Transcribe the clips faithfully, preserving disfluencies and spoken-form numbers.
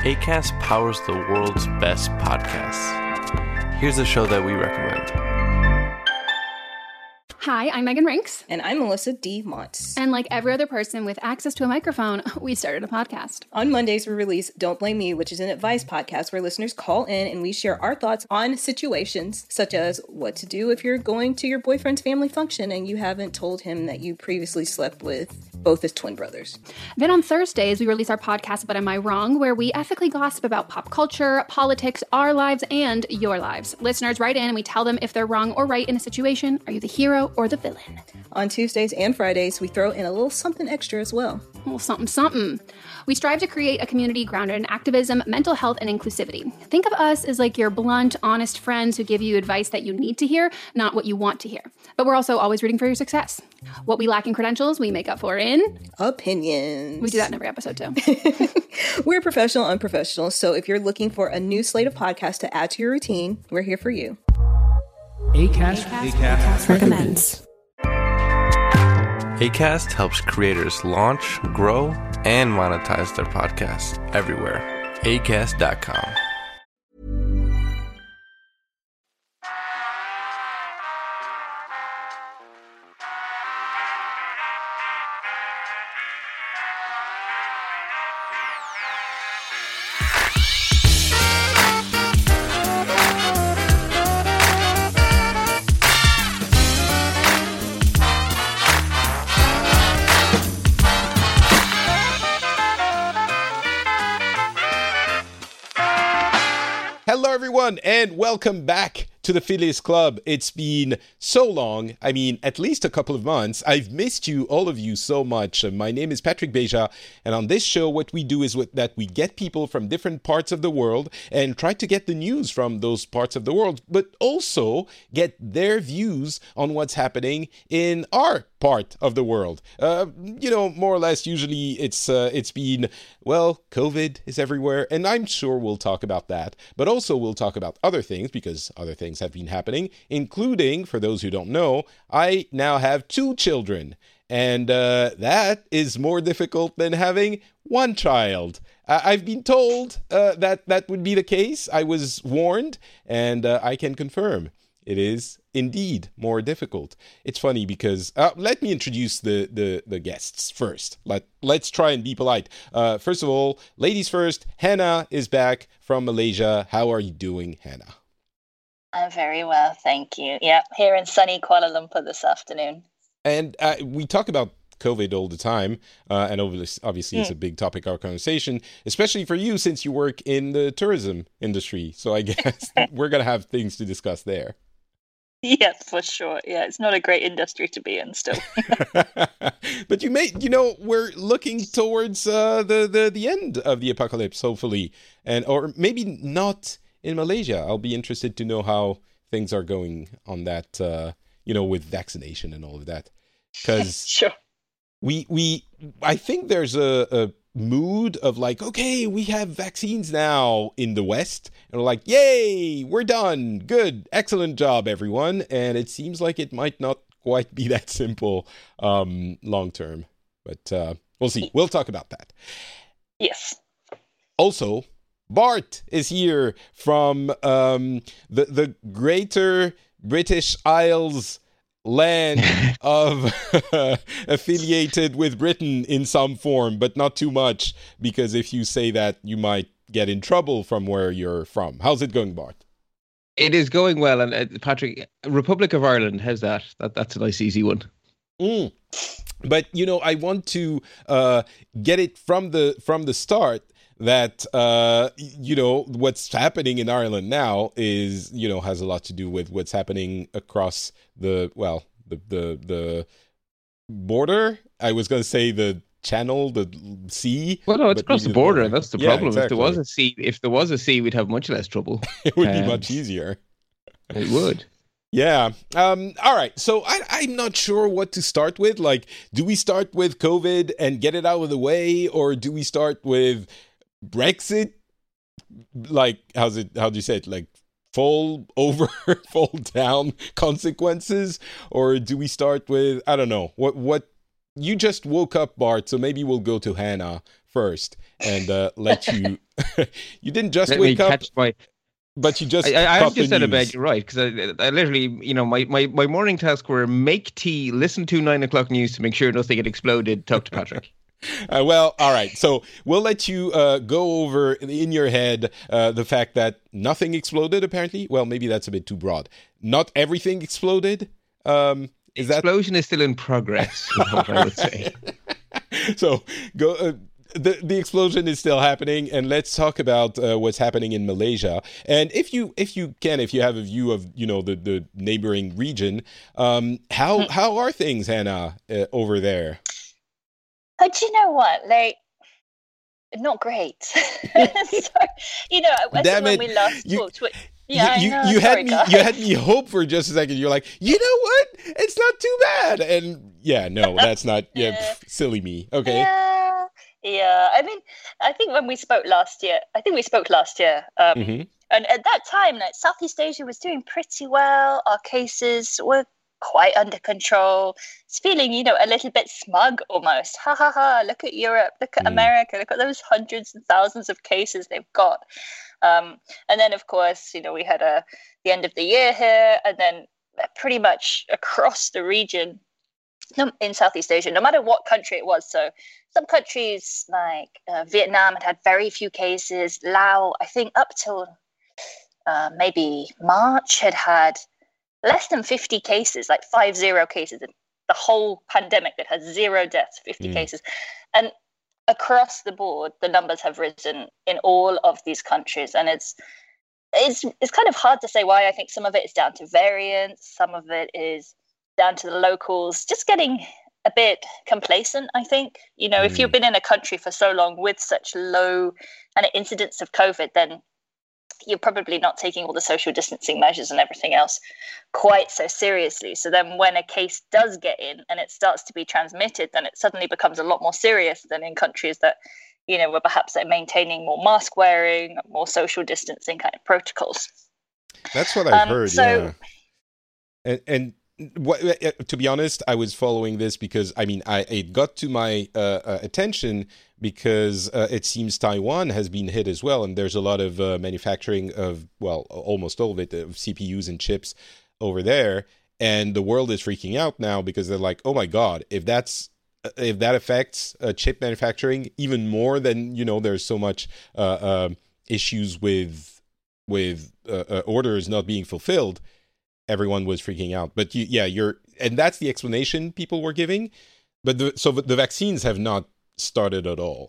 Acast powers the world's best podcasts. Here's a show that we recommend. Hi, I'm Megan Rinks. And I'm Melissa D. Montz. And like every other person with access to a microphone, we started a podcast. On Mondays, we release Don't Blame Me, which is an advice podcast where listeners call in and we share our thoughts on situations such as what to do if you're going to your boyfriend's family function and you haven't told him that you previously slept with both his twin brothers. Then on Thursdays, we release our podcast, But Am I Wrong?, where we ethically gossip about pop culture, politics, our lives, and your lives. Listeners write in and we tell them if they're wrong or right in a situation. Are you the hero or the villain? On Tuesdays and Fridays, we throw in a little something extra as well. A little something, something. We strive to create a community grounded in activism, mental health, and inclusivity. Think of us as like your blunt, honest friends who give you advice that you need to hear, not what you want to hear. But we're also always rooting for your success. What we lack in credentials, we make up for in... opinions. We do that in every episode, too. We're professional, unprofessional, so if you're looking for a new slate of podcasts to add to your routine, we're here for you. Acast, Acast, Acast recommends. Acast helps creators launch, grow, and monetize their podcasts everywhere. Acast dot com. Hello, everyone, and welcome back to the Phileas Club. It's been so long, I mean, at least a couple of months. I've missed you, all of you, so much. Uh, my name is Patrick Beja, and on this show, what we do is what, that we get people from different parts of the world and try to get the news from those parts of the world, but also get their views on what's happening in our part of the world. Uh, you know, more or less, usually it's uh, it's been, well, COVID is everywhere, and I'm sure we'll talk about that, but also we'll talk about other things, because other things have been happening, including, for those who don't know, I now have two children, and uh, that is more difficult than having one child. Uh, I've been told uh, that that would be the case. I was warned, and uh, I can confirm it is indeed more difficult. It's funny because, uh, let me introduce the, the, the guests first. Let, let's try and be polite. Uh, first of all, ladies first, Hannah is back from Malaysia. How are you doing, Hannah? I'm very well, thank you. Yeah, here in sunny Kuala Lumpur this afternoon. And uh, we talk about COVID all the time, uh, and obviously, obviously mm. it's a big topic of our conversation, especially for you since you work in the tourism industry. So I guess we're going to have things to discuss there. Yes, for sure. Yeah, it's not a great industry to be in still. But you may, you know, we're looking towards uh, the, the, the end of the apocalypse, hopefully. And or maybe not in Malaysia. I'll be interested to know how things are going on that, uh, you know, with vaccination and all of that. Because sure. we, we, I think there's a, a mood of like, okay, we have vaccines now in the West. And we're like, yay, we're done. Good. Excellent job, everyone. And it seems like it might not quite be that simple um, long term. But uh, we'll see. We'll talk about that. Yes. Also, Bart is here from um, the, the greater British Isles land of affiliated with Britain in some form, but not too much, because if you say that, you might get in trouble from where you're from. How's it going, Bart? It is going well, and uh, Patrick, Republic of Ireland, how's that? That that's a nice easy one. Mm. But you know, I want to uh, get it from the from the start that uh, you know what's happening in Ireland now is you know has a lot to do with what's happening across the well the the the border. I was going to say the channel, the sea. Well, no, it's across the border, and that's the yeah, problem. Exactly. If there was a sea, if there was a sea, we'd have much less trouble. It would um, be much easier. It would. Yeah. Um, all right. So I, I'm not sure what to start with. Like, do we start with COVID and get it out of the way, or do we start with Brexit? Like, how's it? How do you say it? Like, fall over, fall down consequences, or do we start with? I don't know. What? What? You just woke up, Bart. So maybe we'll go to Hannah first and uh, let you. You didn't just Let wake me up, catch my. but you just. I, I, I caught just the said news. about you're right because I, I literally, you know, my, my, my morning tasks were make tea, listen to nine o'clock news to make sure nothing had exploded, talk to Patrick. Uh, well, all right. So we'll let you uh, go over in your head uh, the fact that nothing exploded, apparently. Well, maybe that's a bit too broad. Not everything exploded. Um, is that... Explosion is still in progress, is what I would say. So go. Uh, the the explosion is still happening, and let's talk about uh, what's happening in Malaysia. And if you if you can, if you have a view of you know the, the neighboring region, um, how how are things, Hannah, uh, over there? But you know what? Like, not great. So, you know, I Damn think it. when we last You- talked, we- yeah, you, I know. you, you Sorry, had me guys. you had me hope for just a second. You're like, you know what? It's not too bad. And yeah, no, that's not yeah, Yeah. pff, silly me. Okay. Yeah, yeah. I mean, I think when we spoke last year, I think we spoke last year, um, hmm and at that time, like, Southeast Asia was doing pretty well. Our cases were quite under control. It's feeling, you know, a little bit smug almost. Ha ha ha! Look at Europe. Look at Mm. America. Look at those hundreds and thousands of cases they've got. Um, and then, of course, you know, we had a the end of the year here, and then pretty much across the region no- in Southeast Asia, no matter what country it was. So some countries like uh, Vietnam had had very few cases. Laos, I think, up till uh, maybe March, had had less than fifty cases, like five zero cases. The whole pandemic that had zero deaths, fifty Mm. cases, and across the board, the numbers have risen in all of these countries, and it's it's it's kind of hard to say why. I think some of it is down to variants, some of it is down to the locals just getting a bit complacent. I think, you know, if Mm. you've been in a country for so long with such low kind of incidence of COVID, then you're probably not taking all the social distancing measures and everything else quite so seriously. So then when a case does get in and it starts to be transmitted, then it suddenly becomes a lot more serious than in countries that, you know, were perhaps like maintaining more mask wearing, more social distancing kind of protocols. That's what I've Um, heard. so- yeah. And and what, uh, to be honest, I was following this because I mean, I it got to my uh, uh, attention because uh, it seems Taiwan has been hit as well, and there's a lot of uh, manufacturing of well, almost all of it of C P Us and chips over there, and the world is freaking out now because they're like, oh my god, if that's if that affects uh, chip manufacturing even more than you know, there's so much uh, uh, issues with with uh, uh, orders not being fulfilled. Everyone was freaking out, but you, yeah, you're, and that's the explanation people were giving. But the, so the vaccines have not started at all.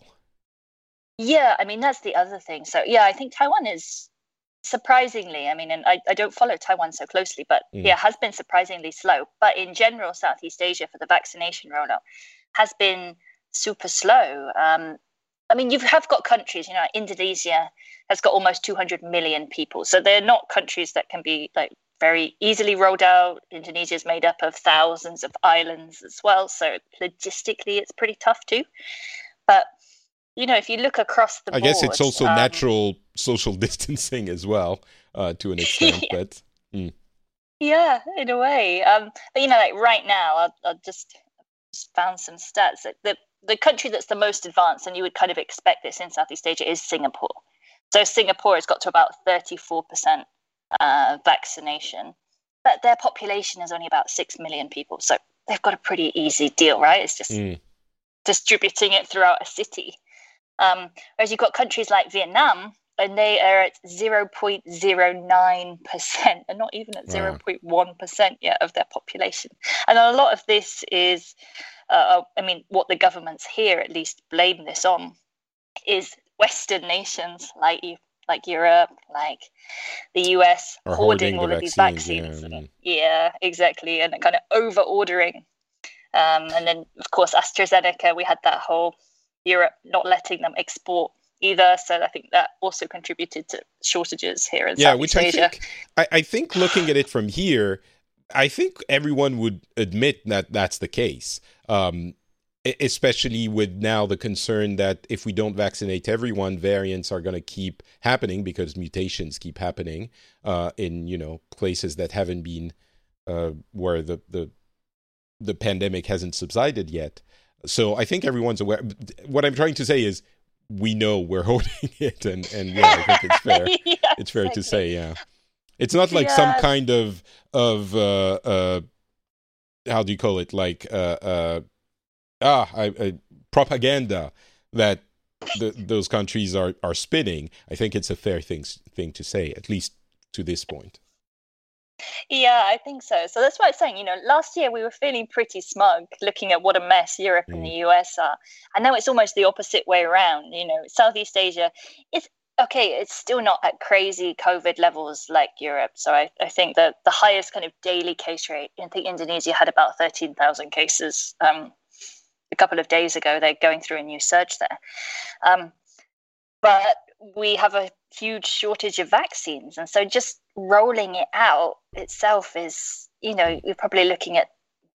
Yeah, I mean, that's the other thing. So, yeah, I think Taiwan is surprisingly, I mean, and I, I don't follow Taiwan so closely, but Mm. yeah, has been surprisingly slow. But in general, Southeast Asia for the vaccination rollout has been super slow. Um, I mean, you have got countries, you know, like Indonesia has got almost two hundred million people. So they're not countries that can be like very easily rolled out. Indonesia is made up of thousands of islands as well. So logistically, it's pretty tough too. But, you know, if you look across the I board... guess it's also um, natural social distancing as well, uh, to an extent. But mm. Yeah, in a way. Um, but, you know, like right now, I'll, I'll just, just found some stats. Like the, the country that's the most advanced, and you would kind of expect this in Southeast Asia, is Singapore. So Singapore has got to about thirty-four percent uh, vaccination. But their population is only about six million people. So they've got a pretty easy deal, right? It's just Mm. distributing it throughout a city. Um, whereas you've got countries like Vietnam, and they are at zero point zero nine percent, and not even at Wow. zero point one percent yet of their population. And a lot of this is, uh, I mean, what the governments here at least blame this on is Western nations like you, like Europe, like the U S, Are hoarding, hoarding all the of these vaccines, vaccines. yeah. Mm. Yeah, exactly, and kind of over ordering. Um, and then, of course, AstraZeneca, we had that whole Europe not letting them export either. So I think that also contributed to shortages here in Yeah, Southeast which I Asia. think, I, I think looking at it from here, I think everyone would admit that that's the case. Um, e- especially with now the concern that if we don't vaccinate everyone, variants are going to keep happening because mutations keep happening uh, in, you know, places that haven't been, uh, where the, the, the pandemic hasn't subsided yet. So I think everyone's aware. What I'm trying to say is we know we're holding it, and, and yeah, I think it's fair. yeah, it's fair exactly. to say, yeah. It's not like Yeah. some kind of, of uh, uh, how do you call it? Like, uh, uh, ah, I, I, propaganda that the, those countries are, are spinning. I think it's a fair thing, thing to say, at least to this point. Yeah, I think so. So that's why I'm saying, you know, last year we were feeling pretty smug looking at what a mess Europe and the U S are. And now it's almost the opposite way around. You know, Southeast Asia, it's okay, it's still not at crazy COVID levels like Europe. So I, I think that the highest kind of daily case rate, I think Indonesia had about thirteen thousand cases um, a couple of days ago. They're going through a new surge there. Um, but we have a huge shortage of vaccines. And so just rolling it out itself is, you know, you're probably looking at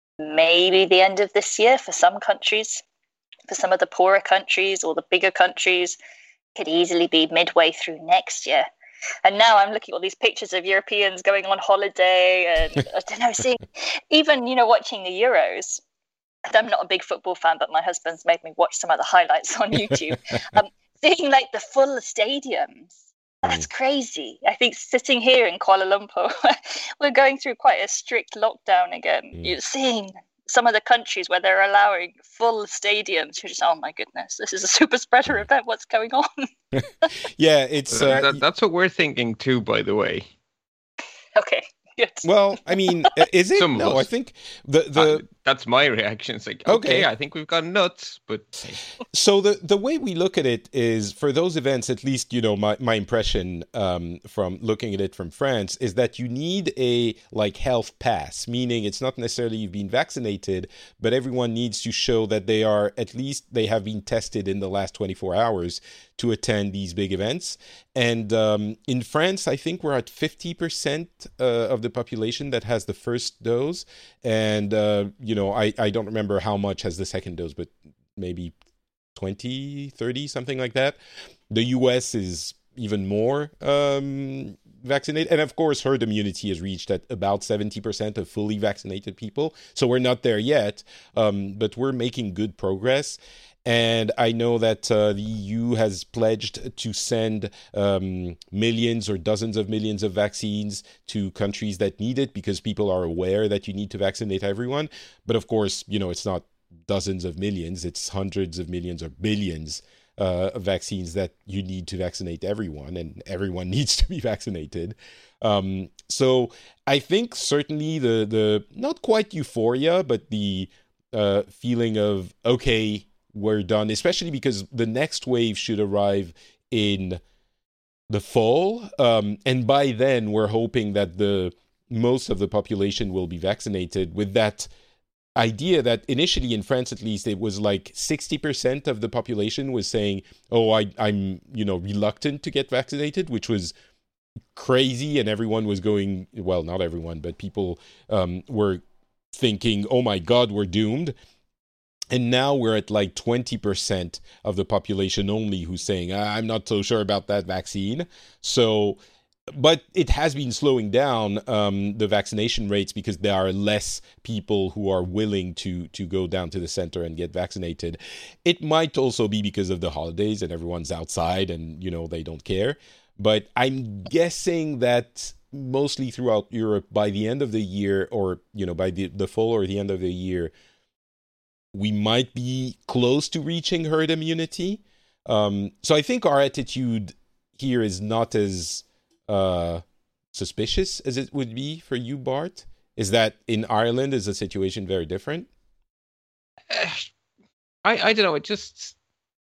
maybe the end of this year for some countries. For some of the poorer countries or the bigger countries, could easily be midway through next year. And now I'm looking at all these pictures of Europeans going on holiday and, I don't know, seeing, even, you know, watching the Euros. I'm not a big football fan, but my husband's made me watch some of the highlights on YouTube. um, seeing like the full stadiums. That's crazy. I think sitting here in Kuala Lumpur, we're going through quite a strict lockdown again. Mm. You're seeing some of the countries where they're allowing full stadiums. You're just, oh my goodness, this is a super spreader event. What's going on? yeah, it's uh, that, that's what we're thinking too, by the way. Okay. Good. Well, I mean, is it? Some no, I think the the uh, that's my reaction. It's like, okay, okay, I think we've gone nuts, but so the the way we look at it is for those events, at least, you know, my my impression um, from looking at it from France is that you need a like health pass, meaning it's not necessarily you've been vaccinated, but everyone needs to show that they are at least they have been tested in the last twenty-four hours to attend these big events. And um, in France, I think we're at fifty percent uh, of the population that has the first dose. And, uh, you know, I, I don't remember how much has the second dose, but maybe twenty, thirty, something like that. The U S is even more um, vaccinated. And of course, herd immunity is reached at about seventy percent of fully vaccinated people. So we're not there yet, um, but we're making good progress. And I know that uh, the E U has pledged to send um, millions or dozens of millions of vaccines to countries that need it because people are aware that you need to vaccinate everyone. But of course, you know, it's not dozens of millions, it's hundreds of millions or billions uh, of vaccines that you need to vaccinate everyone, and everyone needs to be vaccinated. Um, so I think certainly the, the not quite euphoria, but the uh, feeling of, okay, we're done, especially because the next wave should arrive in the fall. Um, and by then, we're hoping that the most of the population will be vaccinated, with that idea that initially in France, at least, it was like sixty percent of the population was saying, oh, I, I'm, you know, reluctant to get vaccinated, which was crazy. And everyone was going, well, not everyone, but people um, were thinking, oh my God, we're doomed. And now we're at like twenty percent of the population only who's saying, I'm not so sure about that vaccine. So, but it has been slowing down um, the vaccination rates because there are less people who are willing to to go down to the center and get vaccinated. It might also be because of the holidays and everyone's outside and, you know, they don't care. But I'm guessing that mostly throughout Europe, by the end of the year, or, you know, by the, the fall or the end of the year, we might be close to reaching herd immunity. Um, so I think our attitude here is not as uh, suspicious as it would be for you, Bart. Is that in Ireland, is the situation very different? Uh, I, I don't know. It just...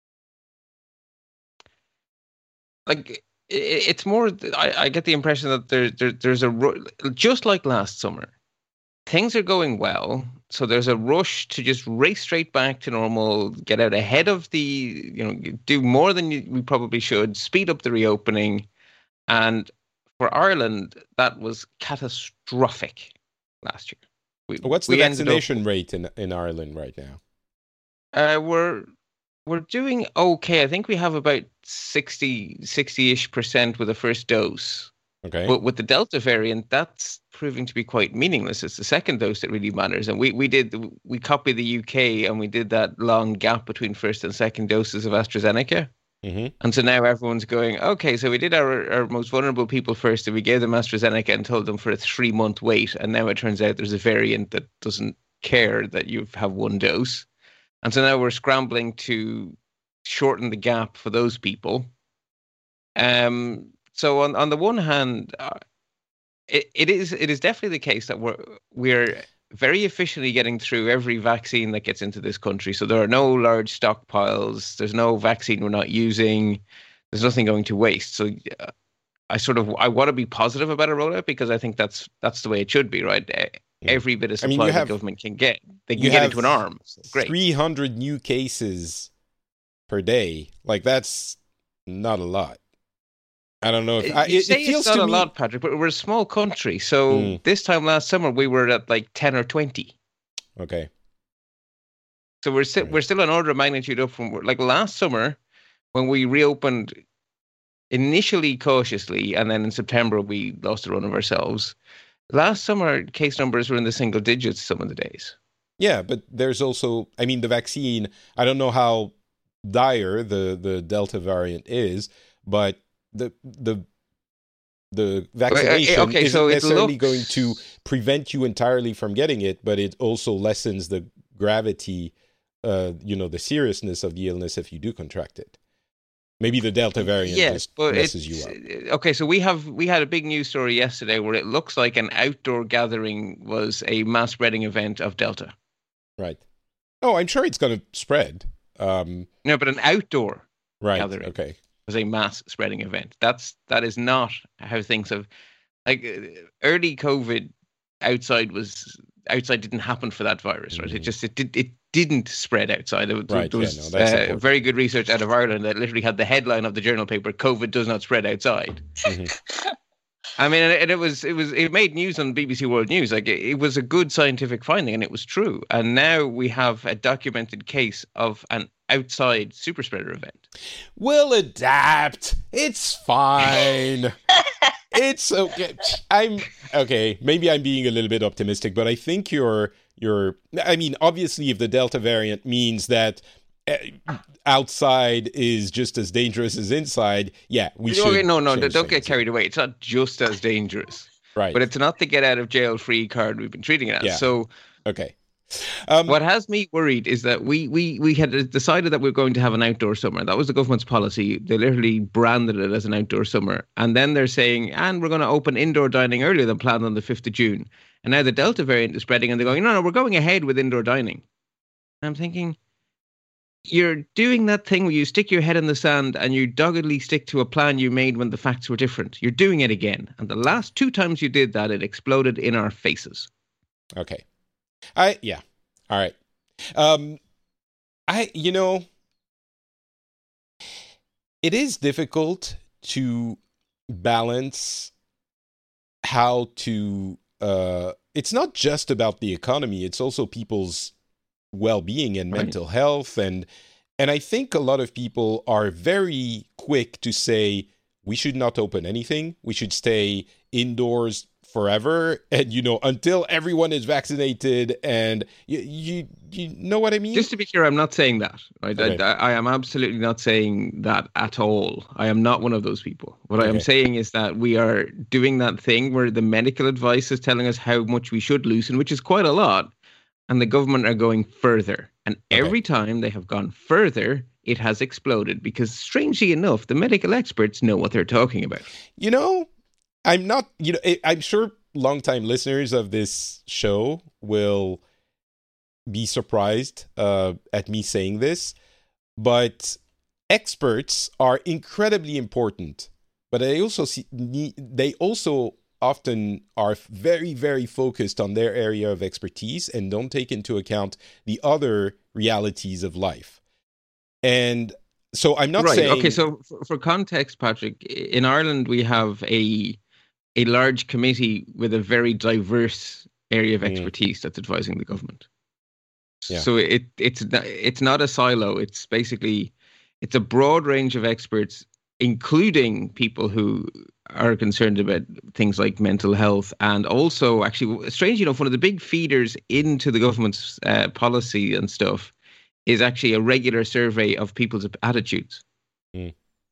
Like, it, it's more... I, I get the impression that there, there there's a... Just like last summer, things are going well. So there's a rush to just race straight back to normal, get out ahead of the, you know, do more than you, we probably should, speed up the reopening. And for Ireland, that was catastrophic last year. We, What's the we vaccination up, rate in, in Ireland right now? Uh, we're we're doing okay. I think we have about sixty, sixty-ish percent with the first dose. Okay. But with the Delta variant, that's proving to be quite meaningless. It's the second dose that really matters. And we, we did we copied the U K and we did that long gap between first and second doses of AstraZeneca. Mm-hmm. And so now everyone's going, okay, so we did our, our most vulnerable people first and we gave them AstraZeneca and told them for a three month wait. And now it turns out there's a variant that doesn't care that you have one dose. And so now we're scrambling to shorten the gap for those people. Um. So on, on the one hand, uh, it, it is it is definitely the case that we're we're very efficiently getting through every vaccine that gets into this country. So there are no large stockpiles. There's no vaccine we're not using. There's nothing going to waste. So uh, I sort of I want to be positive about a rollout because I think that's that's the way it should be, right? Every bit of supply I mean, have, the government can get, they can get into an arm. So great. three hundred new cases per day. Like that's not a lot. I don't know if I, you it, say it feels it's not to a me, lot, Patrick, but we're a small country. So mm. this time last summer we were at like ten or twenty. Okay. So we're still right. we're still an order of magnitude up from like last summer when we reopened initially cautiously, and then in September we lost a run of ourselves. Last summer case numbers were in the single digits some of the days. Yeah, but there's also, I mean, the vaccine. I don't know how dire the the Delta variant is. But the the the vaccination okay, isn't so necessarily looks... going to prevent you entirely from getting it, but it also lessens the gravity, uh, you know, the seriousness of the illness if you do contract it. Maybe the Delta variant yes, just but messes you up. Okay, so we have we had a big news story yesterday where it looks like an outdoor gathering was a mass spreading event of Delta. Right. Oh, I'm sure it's going to spread. Um, no, but an outdoor right, gathering. Okay. Was a mass spreading event. That's that is not how things have. Like early COVID, outside was outside didn't happen for that virus, right? Mm-hmm. It just it did it didn't spread outside. It, right, there was yeah, no, that's uh, very good research out of Ireland that literally had the headline of the journal paper: "COVID does not spread outside." Mm-hmm. I mean, and it was it was it made news on B B C World News. Like it, it was a good scientific finding, and it was true. And now we have a documented case of an outside super spreader event. We'll adapt. It's fine. It's okay. I'm okay. Maybe I'm being a little bit optimistic, but I think you're you're. I mean, obviously, if the Delta variant means that outside is just as dangerous as inside, yeah, we should. Okay, no, no, don't things. get carried away. It's not just as dangerous, right? But it's not the get out of jail free card we've been treating it as. Yeah. So, okay. Um, what has me worried is that we we we had decided that we we're going to have an outdoor summer. That was the government's policy. They literally branded it as an outdoor summer, and then they're saying, and we're going to open indoor dining earlier than planned on the fifth of June. And now the Delta variant is spreading, and they're going, no, no, we're going ahead with indoor dining. And I'm thinking, you're doing that thing where you stick your head in the sand and you doggedly stick to a plan you made when the facts were different. You're doing it again. And the last two times you did that, it exploded in our faces. Okay. I, yeah. All right. Um, I, you know, it is difficult to balance how to, uh, it's not just about the economy. It's also people's well-being and mental right. health. And, and I think a lot of people are very quick to say, we should not open anything. We should stay indoors forever, and you know, until everyone is vaccinated, and you you, you know what I mean? Just to be clear, I'm not saying that. Right? Okay. I, I am absolutely not saying that at all. I am not one of those people. What okay. I am saying is that we are doing that thing where the medical advice is telling us how much we should loosen, which is quite a lot, and the government are going further. And okay. every time they have gone further, it has exploded, because strangely enough, the medical experts know what they're talking about. You know, I'm not, you know, I'm sure longtime listeners of this show will be surprised uh, at me saying this, but experts are incredibly important. But they also see, they also often are very, very focused on their area of expertise and don't take into account the other realities of life. And so I'm not right. saying... Okay, so for, for context, Patrick, in Ireland we have a a large committee with a very diverse area of expertise mm. that's advising the government. Yeah. So it it's it's not a silo. It's basically, it's a broad range of experts, including people who are concerned about things like mental health, and also, actually, strangely enough, one of the big feeders into the government's uh, policy and stuff is actually a regular survey of people's attitudes. Mm.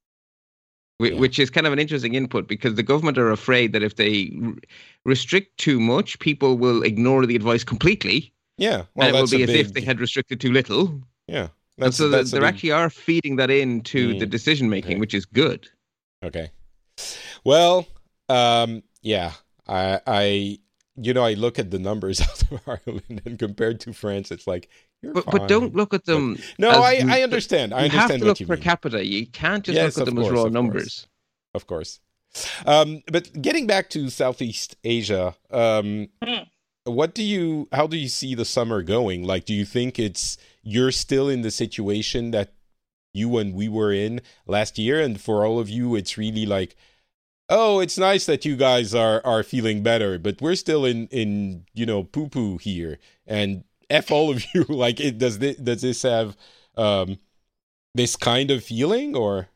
Yeah. Which is kind of an interesting input, because the government are afraid that if they r- restrict too much, people will ignore the advice completely. Yeah, well, and it will be as big... if they had restricted too little. Yeah, and so that's they big... actually are feeding that into mm. the decision making, okay. which is good. Okay. Well, um, yeah, I, I, you know, I look at the numbers out of Ireland, and compared to France, it's like. But, but don't look at them. But, no, I, I understand. I understand you have to what look you per mean. capita. You can't just yes, look at them course, as raw of numbers. Course. Of course. Um, but getting back to Southeast Asia, um, mm. what do you? How do you see the summer going? Like, do you think it's you're still in the situation that you and we were in last year, and for all of you, it's really like, oh, it's nice that you guys are are feeling better, but we're still in in you know poo poo here, and F all of you. Like, it does this does this have um this kind of feeling, or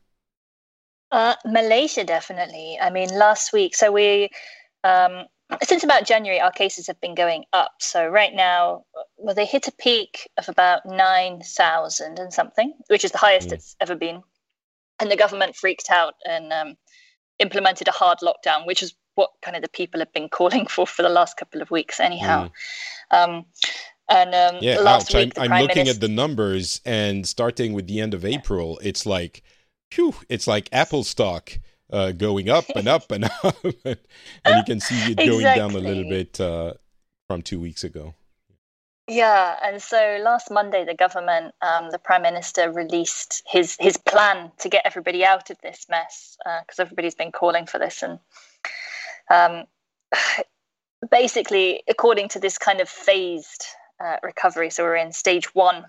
uh Malaysia definitely. I mean, last week, so we um since about January our cases have been going up. So right now, well, they hit a peak of about nine thousand and something, which is the highest mm. it's ever been, and the government freaked out and um implemented a hard lockdown, which is what kind of the people have been calling for for the last couple of weeks anyhow. mm. um And um, yeah, last ouch. week, I'm, I'm looking Minister... at the numbers, and starting with the end of April, it's like, phew, it's like Apple stock uh, going up and up and up, and you can see it going exactly. down a little bit uh, from two weeks ago. Yeah, and so last Monday, the government, um, the Prime Minister released his his plan to get everybody out of this mess, because uh, everybody's been calling for this, and um, basically, according to this kind of phased Uh, recovery. So we're in stage one.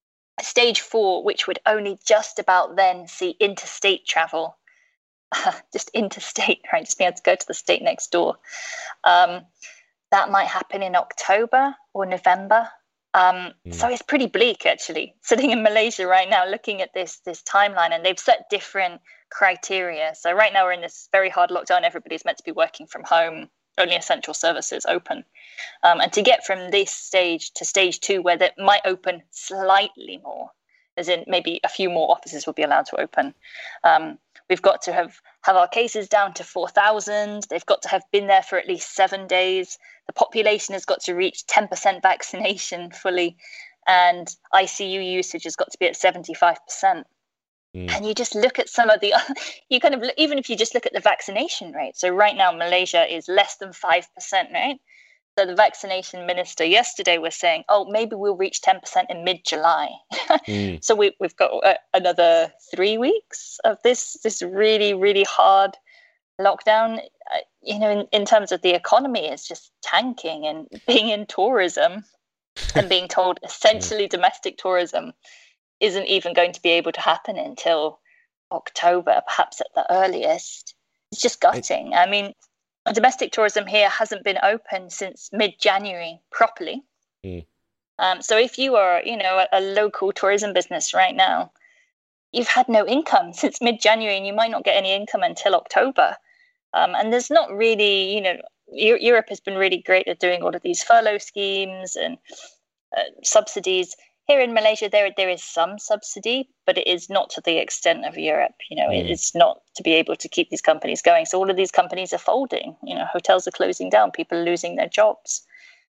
Stage four, which would only just about then see interstate travel, uh, just interstate, right? Just being able to go to the state next door. Um, that might happen in October or November. Um, mm. So it's pretty bleak, actually, sitting in Malaysia right now, looking at this this timeline, and they've set different criteria. So right now we're in this very hard lockdown. Everybody's meant to be working from home. Only essential services open. Um, and to get from this stage to stage two, where that might open slightly more, as in maybe a few more offices will be allowed to open, um, we've got to have, have our cases down to four thousand. They've got to have been there for at least seven days. The population has got to reach ten percent vaccination fully. And I C U usage has got to be at seventy-five percent. And you just look at some of the, you kind of, even if you just look at the vaccination rate. So right now, Malaysia is less than five percent, right? So the vaccination minister yesterday was saying, oh, maybe we'll reach ten percent in mid-July. mm. So we, we've got uh, another three weeks of this, this really, really hard lockdown. Uh, you know, in, in terms of the economy, it's just tanking, and being in tourism and being told essentially domestic tourism isn't even going to be able to happen until October, perhaps at the earliest. It's just gutting. I mean, domestic tourism here hasn't been open since mid-January properly. Mm. Um, so if you are, you know, a, a local tourism business right now, you've had no income since mid-January, and you might not get any income until October. Um, and there's not really, you know, e- Europe has been really great at doing all of these furlough schemes and uh, subsidies. Here in Malaysia, there there is some subsidy, but it is not to the extent of Europe. You know, mm. it's not to be able to keep these companies going. So all of these companies are folding. You know, hotels are closing down. People are losing their jobs.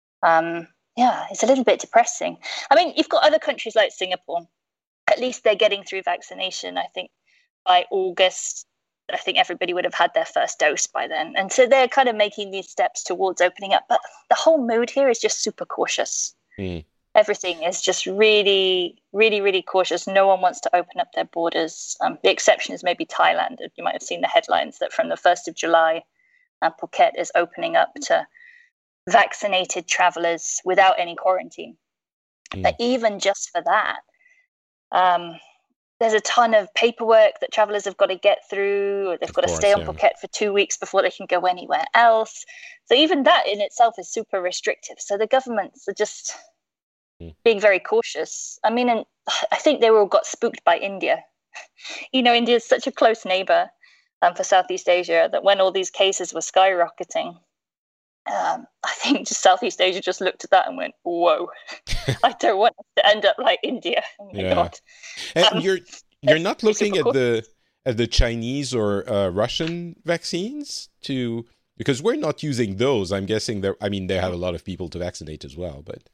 Um, yeah, it's a little bit depressing. I mean, you've got other countries like Singapore. At least they're getting through vaccination. I think by August, I think everybody would have had their first dose by then. And so they're kind of making these steps towards opening up. But the whole mood here is just super cautious. Mm. Everything is just really, really, really cautious. No one wants to open up their borders. Um, the exception is maybe Thailand. You might have seen the headlines that from the first of July, uh, Phuket is opening up to vaccinated travelers without any quarantine. Mm. But even just for that, um, there's a ton of paperwork that travelers have got to get through, or they've of got course, to stay on yeah. Phuket for two weeks before they can go anywhere else. So even that in itself is super restrictive. So the governments are just being very cautious. I mean, and I think they all got spooked by India. You know, India is such a close neighbor. um, for Southeast Asia, that when all these cases were skyrocketing, um, I think just Southeast Asia just looked at that and went, whoa, I don't want us to end up like India. Oh my Yeah. God. And Um, you're you're it's not looking super at cool. the at the Chinese or uh, Russian vaccines to because we're not using those. I'm guessing that I mean they have a lot of people to vaccinate as well, but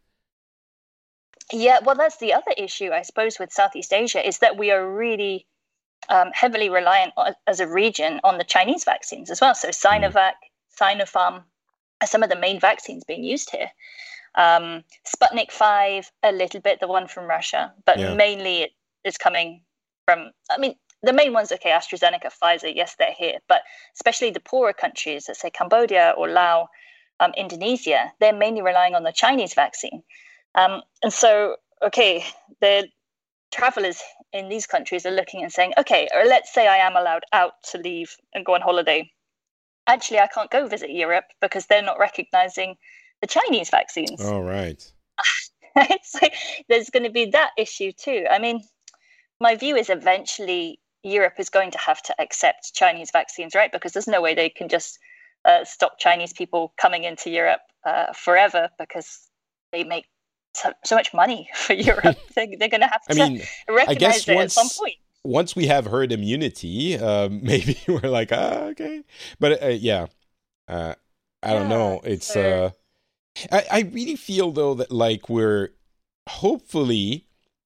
Yeah, well, that's the other issue, I suppose, with Southeast Asia is that we are really um, heavily reliant on, as a region on the Chinese vaccines as well. So Sinovac, Sinopharm are some of the main vaccines being used here. Um, Sputnik five, a little bit, the one from Russia, but Yeah. mainly it is coming from, I mean, the main ones, okay, AstraZeneca, Pfizer, yes, they're here, but especially the poorer countries, let's say Cambodia or Laos, um, Indonesia, they're mainly relying on the Chinese vaccine. Um, and so, okay, the travelers in these countries are looking and saying, okay, or let's say I am allowed out to leave and go on holiday. Actually, I can't go visit Europe because they're not recognizing the Chinese vaccines. all right. It's like, there's going to be that issue too. I mean, my view is eventually Europe is going to have to accept Chinese vaccines, right? Because there's no way they can just uh, stop Chinese people coming into Europe uh, forever because they make so, so much money for Europe. they're they're going to have I to mean, recognize guess it once- at some point. Once we have herd immunity, um, maybe we're like, ah, okay. But uh, yeah, uh, I don't Yeah, know. It's so- uh, I I really feel though that like we're hopefully.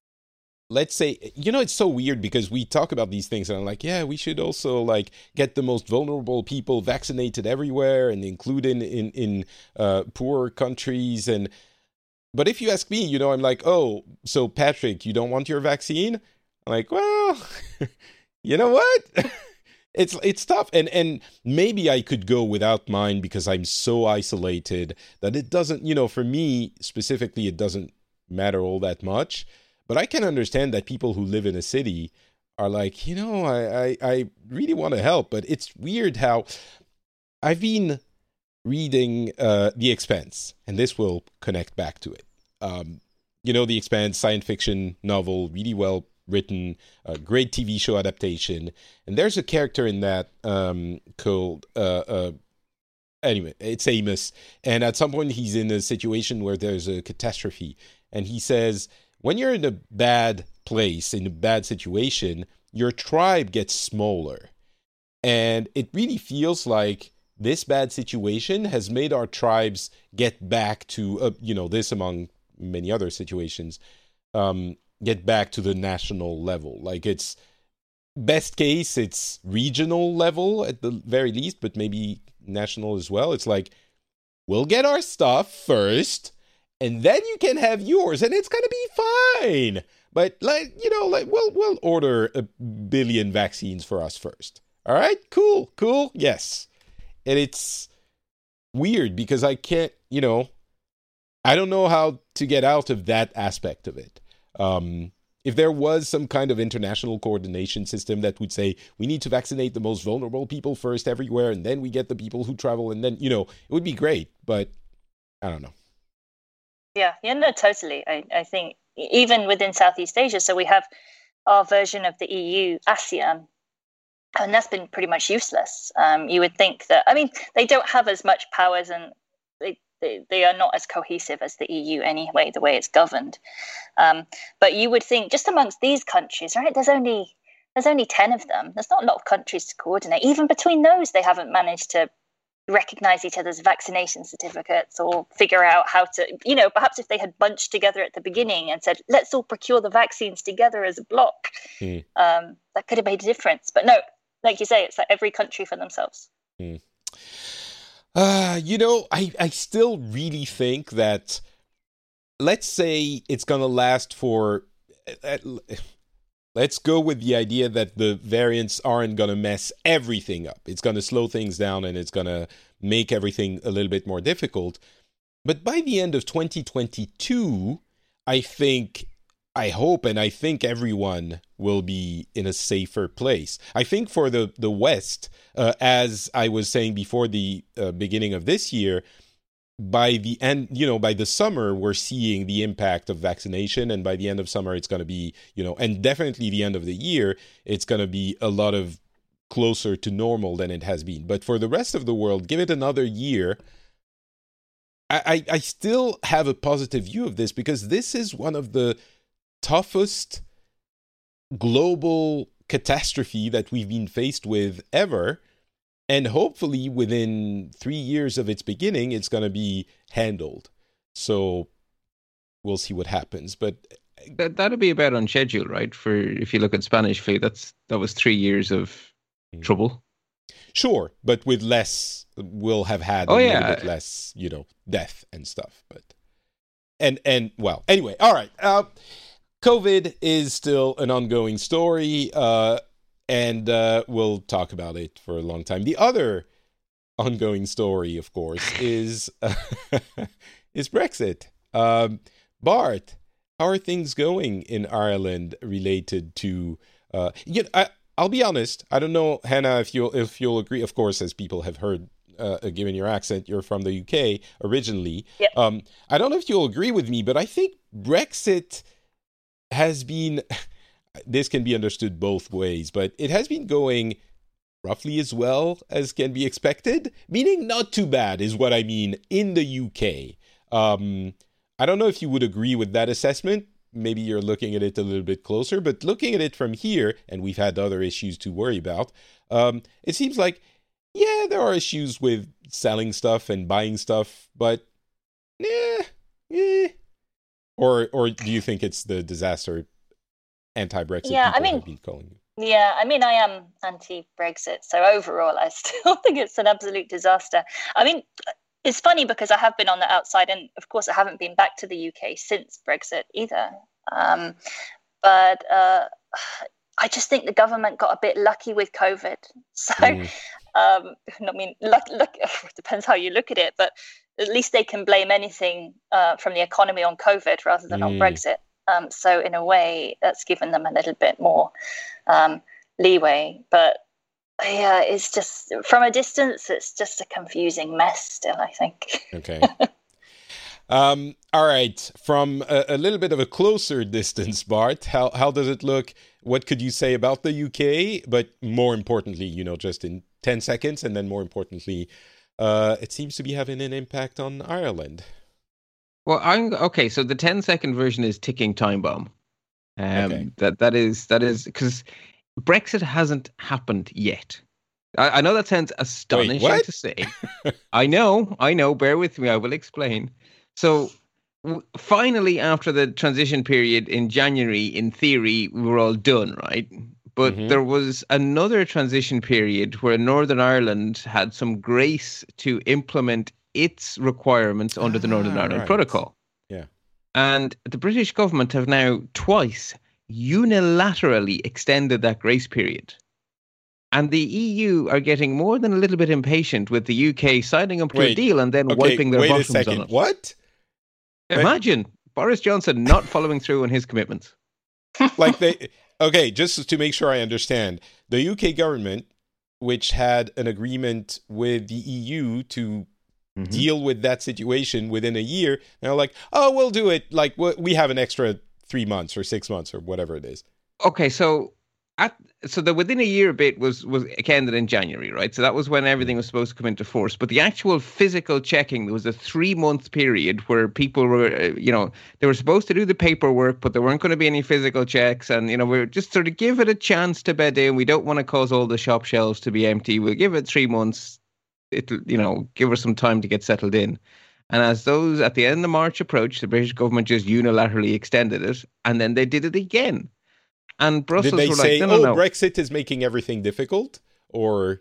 Let's say, you know, it's so weird because we talk about these things and I'm like, yeah, we should also like get the most vulnerable people vaccinated everywhere and include in, in, in uh, poor countries. And, but if you ask me, you know, I'm like, oh, so Patrick, you don't want your vaccine? I'm like, well, you know what? It's, it's tough. And, and maybe I could go without mine because I'm so isolated that it doesn't, you know, for me specifically, it doesn't matter all that much. But I can understand that people who live in a city are like, you know, I, I, I really want to help. But it's weird how I've been reading uh, The Expanse, and this will connect back to it. Um, you know, The Expanse, science fiction novel, really well written, a great T V show adaptation. And there's a character in that um, called... Uh, uh, anyway, it's Amos. And at some point, he's in a situation where there's a catastrophe. And he says... when you're in a bad place, in a bad situation, your tribe gets smaller. And it really feels like this bad situation has made our tribes get back to, uh, you know, this among many other situations, um, get back to the national level. Like it's, best case, it's regional level at the very least, but maybe national as well. It's like, we'll get our stuff first, and then you can have yours, and it's gonna be fine. But like, you know, like we'll we'll order a billion vaccines for us first. All right, cool, cool, yes. And it's weird because I can't, you know, I don't know how to get out of that aspect of it. Um, if there was some kind of international coordination system that would say we need to vaccinate the most vulnerable people first everywhere, and then we get the people who travel, and then, you know, it would be great. But I don't know. Yeah, yeah, no, totally. I, I think even within Southeast Asia, so we have our version of the E U, ASEAN, and that's been pretty much useless. Um, you would think that, I mean, they don't have as much powers and they, they, they are not as cohesive as the E U anyway, the way it's governed. Um, but you would think just amongst these countries, right, there's only there's only ten of them. There's not a lot of countries to coordinate. Even between those, they haven't managed to recognize each other's vaccination certificates or figure out how to, you know, perhaps if they had bunched together at the beginning and said, let's all procure the vaccines together as a block, mm. um, that could have made a difference. But no, like you say, it's like every country for themselves. Mm. Uh, you know, I, I still really think that, let's say it's going to last for, uh, let's go with the idea that the variants aren't going to mess everything up. It's going to slow things down and it's going to make everything a little bit more difficult. But by the end of twenty twenty-two, I think, I hope, and I think everyone will be in a safer place. I think for the, the West, uh, as I was saying before the uh, beginning of this year, by the end, you know, by the summer, we're seeing the impact of vaccination. And by the end of summer, it's going to be, you know, and definitely the end of the year, it's going to be a lot of closer to normal than it has been. But for the rest of the world, give it another year. I, I, I still have a positive view of this because this is one of the toughest global catastrophe that we've been faced with ever. And hopefully within three years of its beginning, it's going to be handled. So we'll see what happens. But that, that'll be about on schedule, right? For if you look at Spanish flu, that's that was three years of mm. trouble. Sure, but with less, we'll have had oh, a yeah. little bit less, you know, death and stuff. But and and well, anyway, all right. Uh, COVID is still an ongoing story. Uh, And uh, we'll talk about it for a long time. The other ongoing story, of course, is uh, is Brexit. Um, Bart, how are things going in Ireland related to? Uh, you know, I, I'll be honest. I don't know, Hannah, if you'll if you'll agree. Of course, as people have heard, uh, given your accent, you're from the U K originally. Yep. Um, I don't know if you'll agree with me, but I think Brexit has been. This can be understood both ways, but it has been going roughly as well as can be expected, meaning not too bad is what I mean in the U K. Um, I don't know if you would agree with that assessment. Maybe you're looking at it a little bit closer, but looking at it from here, and we've had other issues to worry about, um, it seems like, yeah, there are issues with selling stuff and buying stuff, but yeah, eh. Or, or do you think it's the disaster anti-Brexit yeah, people I mean, have been calling you? Yeah, I mean, I am anti-Brexit, so overall, I still think it's an absolute disaster. I mean, it's funny because I have been on the outside, and of course, I haven't been back to the U K since Brexit either. Um, but uh, I just think the government got a bit lucky with COVID. So, mm. um, I mean, luck, luck, it depends how you look at it, but at least they can blame anything uh, from the economy on COVID rather than mm. on Brexit. Um, so in a way, that's given them a little bit more um, leeway. But yeah, it's just, from a distance, it's just a confusing mess still, I think. Okay. um, all right. From a, a little bit of a closer distance, Bart, how, how does it look? What could you say about the U K? But more importantly, you know, just in ten seconds, and then more importantly, uh, it seems to be having an impact on Ireland. Well, I'm okay. So the ten second version is ticking time bomb. Um, okay. That that is that is because Brexit hasn't happened yet. I, I know that sounds astonishing Wait, to say. I know, I know. Bear with me. I will explain. So w- finally, after the transition period in January, in theory, we were all done, right? But mm-hmm. there was another transition period where Northern Ireland had some grace to implement its requirements under the Northern ah, Ireland right. Protocol. Yeah. And the British government have now twice unilaterally extended that grace period. And the E U are getting more than a little bit impatient with the U K signing up to wait, a deal and then okay, wiping their wait bottoms a second. on it. What? Imagine wait. Boris Johnson not following through on his commitments. Like they... Okay, just to make sure I understand, the U K government, which had an agreement with the E U to mm-hmm. deal with that situation within a year, they're like, oh, we'll do it. Like, we have an extra three months or six months or whatever it is. Okay, so at so the within a year bit was was ended in January, right? So that was when everything was supposed to come into force. But the actual physical checking, there was a three month period where people were, uh, you know, they were supposed to do the paperwork, but there weren't going to be any physical checks. And, you know, we we're just sort of give it a chance to bed in. We don't want to cause all the shop shelves to be empty. We'll give it three months. It'll, you know, give her some time to get settled in. And as those at the end of March approached, the British government just unilaterally extended it, and then they did it again. And Brussels Did they were say, like, no, oh, no, no. Brexit is making everything difficult? Or...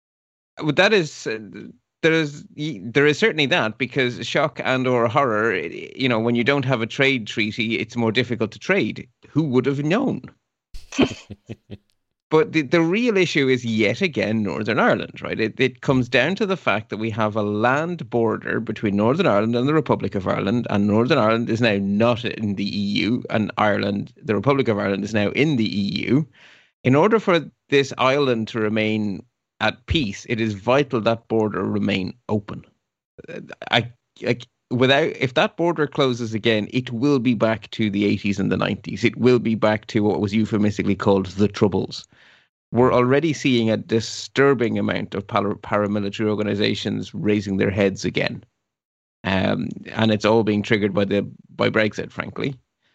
Well, that is, uh, there is there is certainly that, because shock and or horror, you know, when you don't have a trade treaty, it's more difficult to trade. Who would have known? But the, the real issue is yet again Northern Ireland, right? It, it comes down to the fact that we have a land border between Northern Ireland and the Republic of Ireland, and Northern Ireland is now not in the E U, and Ireland, the Republic of Ireland, is now in the E U. In order for this island to remain at peace, it is vital that border remain open. I, I without if that border closes again, it will be back to the eighties and the nineties. It will be back to what was euphemistically called the Troubles. we're already seeing a disturbing amount of para- paramilitary organizations raising their heads again. Um, and it's all being triggered by the by Brexit, frankly.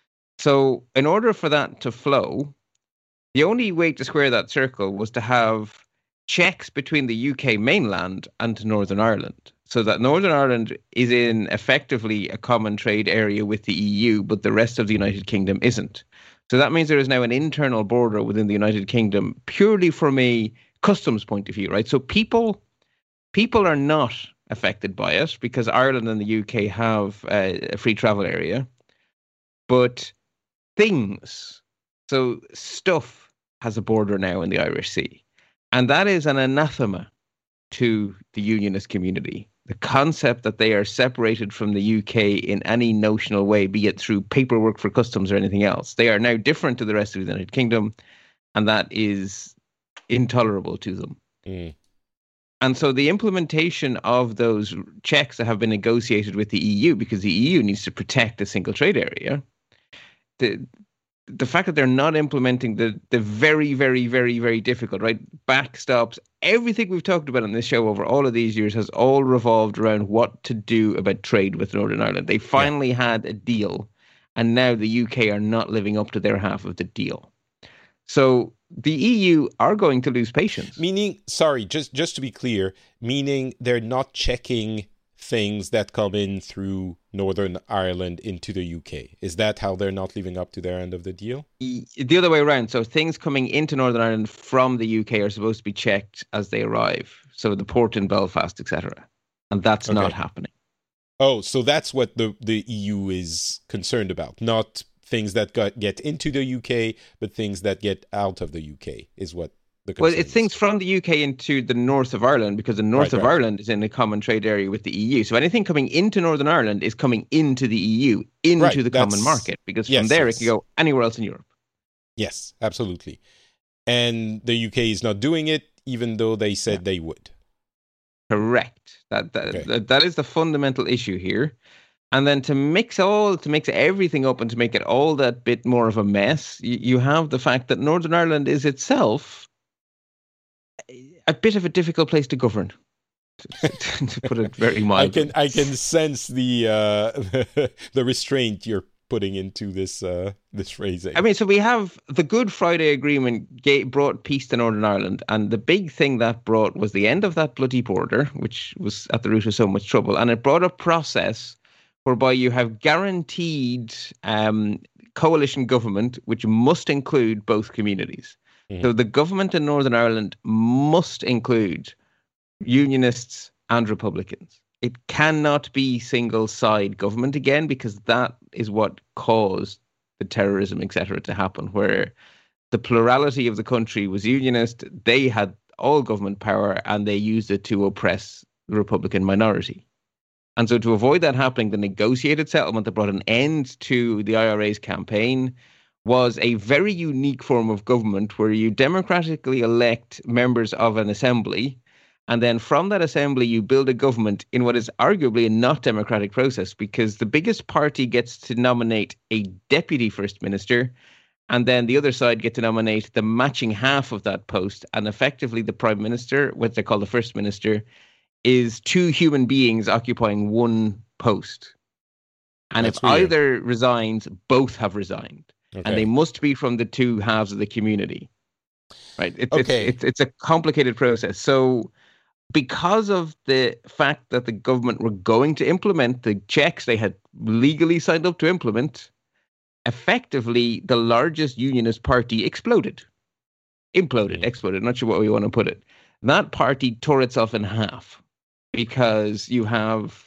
So in order for that to flow, the only way to square that circle was to have checks between the U K mainland and Northern Ireland, so that Northern Ireland is in effectively a common trade area with the E U, but the rest of the United Kingdom isn't. So that means there is now an internal border within the United Kingdom purely from a customs point of view, right? So people people are not affected by it because Ireland and the U K have a, a free travel area, but things, so stuff has a border now in the Irish Sea. And that is an anathema to the unionist community. The concept that they are separated from the U K in any notional way, be it through paperwork for customs or anything else. They are now different to the rest of the United Kingdom, and that is intolerable to them. Mm. And so the implementation of those checks that have been negotiated with the E U, because the E U needs to protect the single trade area, the the fact that they're not implementing the the very, very, very, very difficult, right, backstops, everything we've talked about on this show over all of these years has all revolved around what to do about trade with Northern Ireland. They finally yeah. had a deal, and now the U K are not living up to their half of the deal. So the E U are going to lose patience. Meaning, sorry, just, just to be clear, meaning they're not checking things that come in through Northern Ireland into the U K. Is that how they're not living up to their end of the deal? The other way around. So things coming into Northern Ireland from the U K are supposed to be checked as they arrive. So the port in Belfast, et cetera. And that's okay. not happening. Oh, so that's what the, the E U is concerned about. Not things that got, get into the U K, but things that get out of the U K is what the concern Well, it's is. things from the U K into the north of Ireland, because the north right, of right. Ireland is in a common trade area with the E U. So anything coming into Northern Ireland is coming into the E U, into right, the common market, because yes, from there yes. it can go anywhere else in Europe. Yes, absolutely. And the U K is not doing it, even though they said yeah. they would. Correct. That that, okay. that that is the fundamental issue here. And then to mix all, to mix everything up and to make it all that bit more of a mess, you, you have the fact that Northern Ireland is itself a bit of a difficult place to govern, to, to, to put it very mildly. I can I can sense the uh, the restraint you're putting into this uh, this phrasing. I mean, so we have the Good Friday Agreement gave, brought peace to Northern Ireland, and the big thing that brought was the end of that bloody border, which was at the root of so much trouble, and it brought a process whereby you have guaranteed um, coalition government, which must include both communities. Mm-hmm. So the government in Northern Ireland must include Unionists and Republicans. It cannot be single-side government again, because that is what caused the terrorism, et cetera, to happen, where the plurality of the country was Unionist. They had all government power, and they used it to oppress the Republican minority. And so to avoid that happening, the negotiated settlement that brought an end to the I R A's campaign was a very unique form of government where you democratically elect members of an assembly, and then from that assembly you build a government in what is arguably a not democratic process, because the biggest party gets to nominate a deputy first minister, and then the other side get to nominate the matching half of that post, and effectively the prime minister, what they call the first minister, is two human beings occupying one post. And That's if weird. either resigns, both have resigned. Okay. And they must be from the two halves of the community. Right? It's, okay. it's, it's, it's a complicated process. So because of the fact that the government were going to implement the checks they had legally signed up to implement, effectively the largest unionist party exploded. Imploded, mm. exploded, not sure what we want to put it. That party tore itself in half, because you have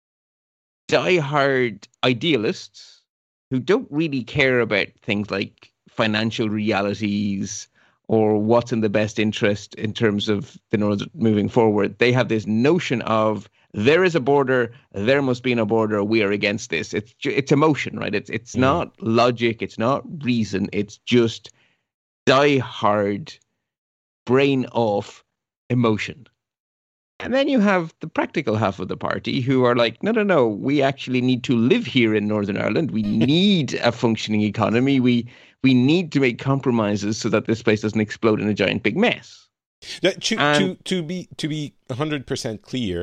diehard idealists who don't really care about things like financial realities or what's in the best interest in terms of the North moving forward. They have this notion of there is a border, there must be no border, we are against this. It's it's emotion, right? It's it's mm. not logic, it's not reason, it's just diehard, brain off emotion. And then you have the practical half of the party who are like, no, no, no, we actually need to live here in Northern Ireland. We need a functioning economy. We we need to make compromises so that this place doesn't explode in a giant big mess. Now, to, And- to to be to be one hundred percent clear,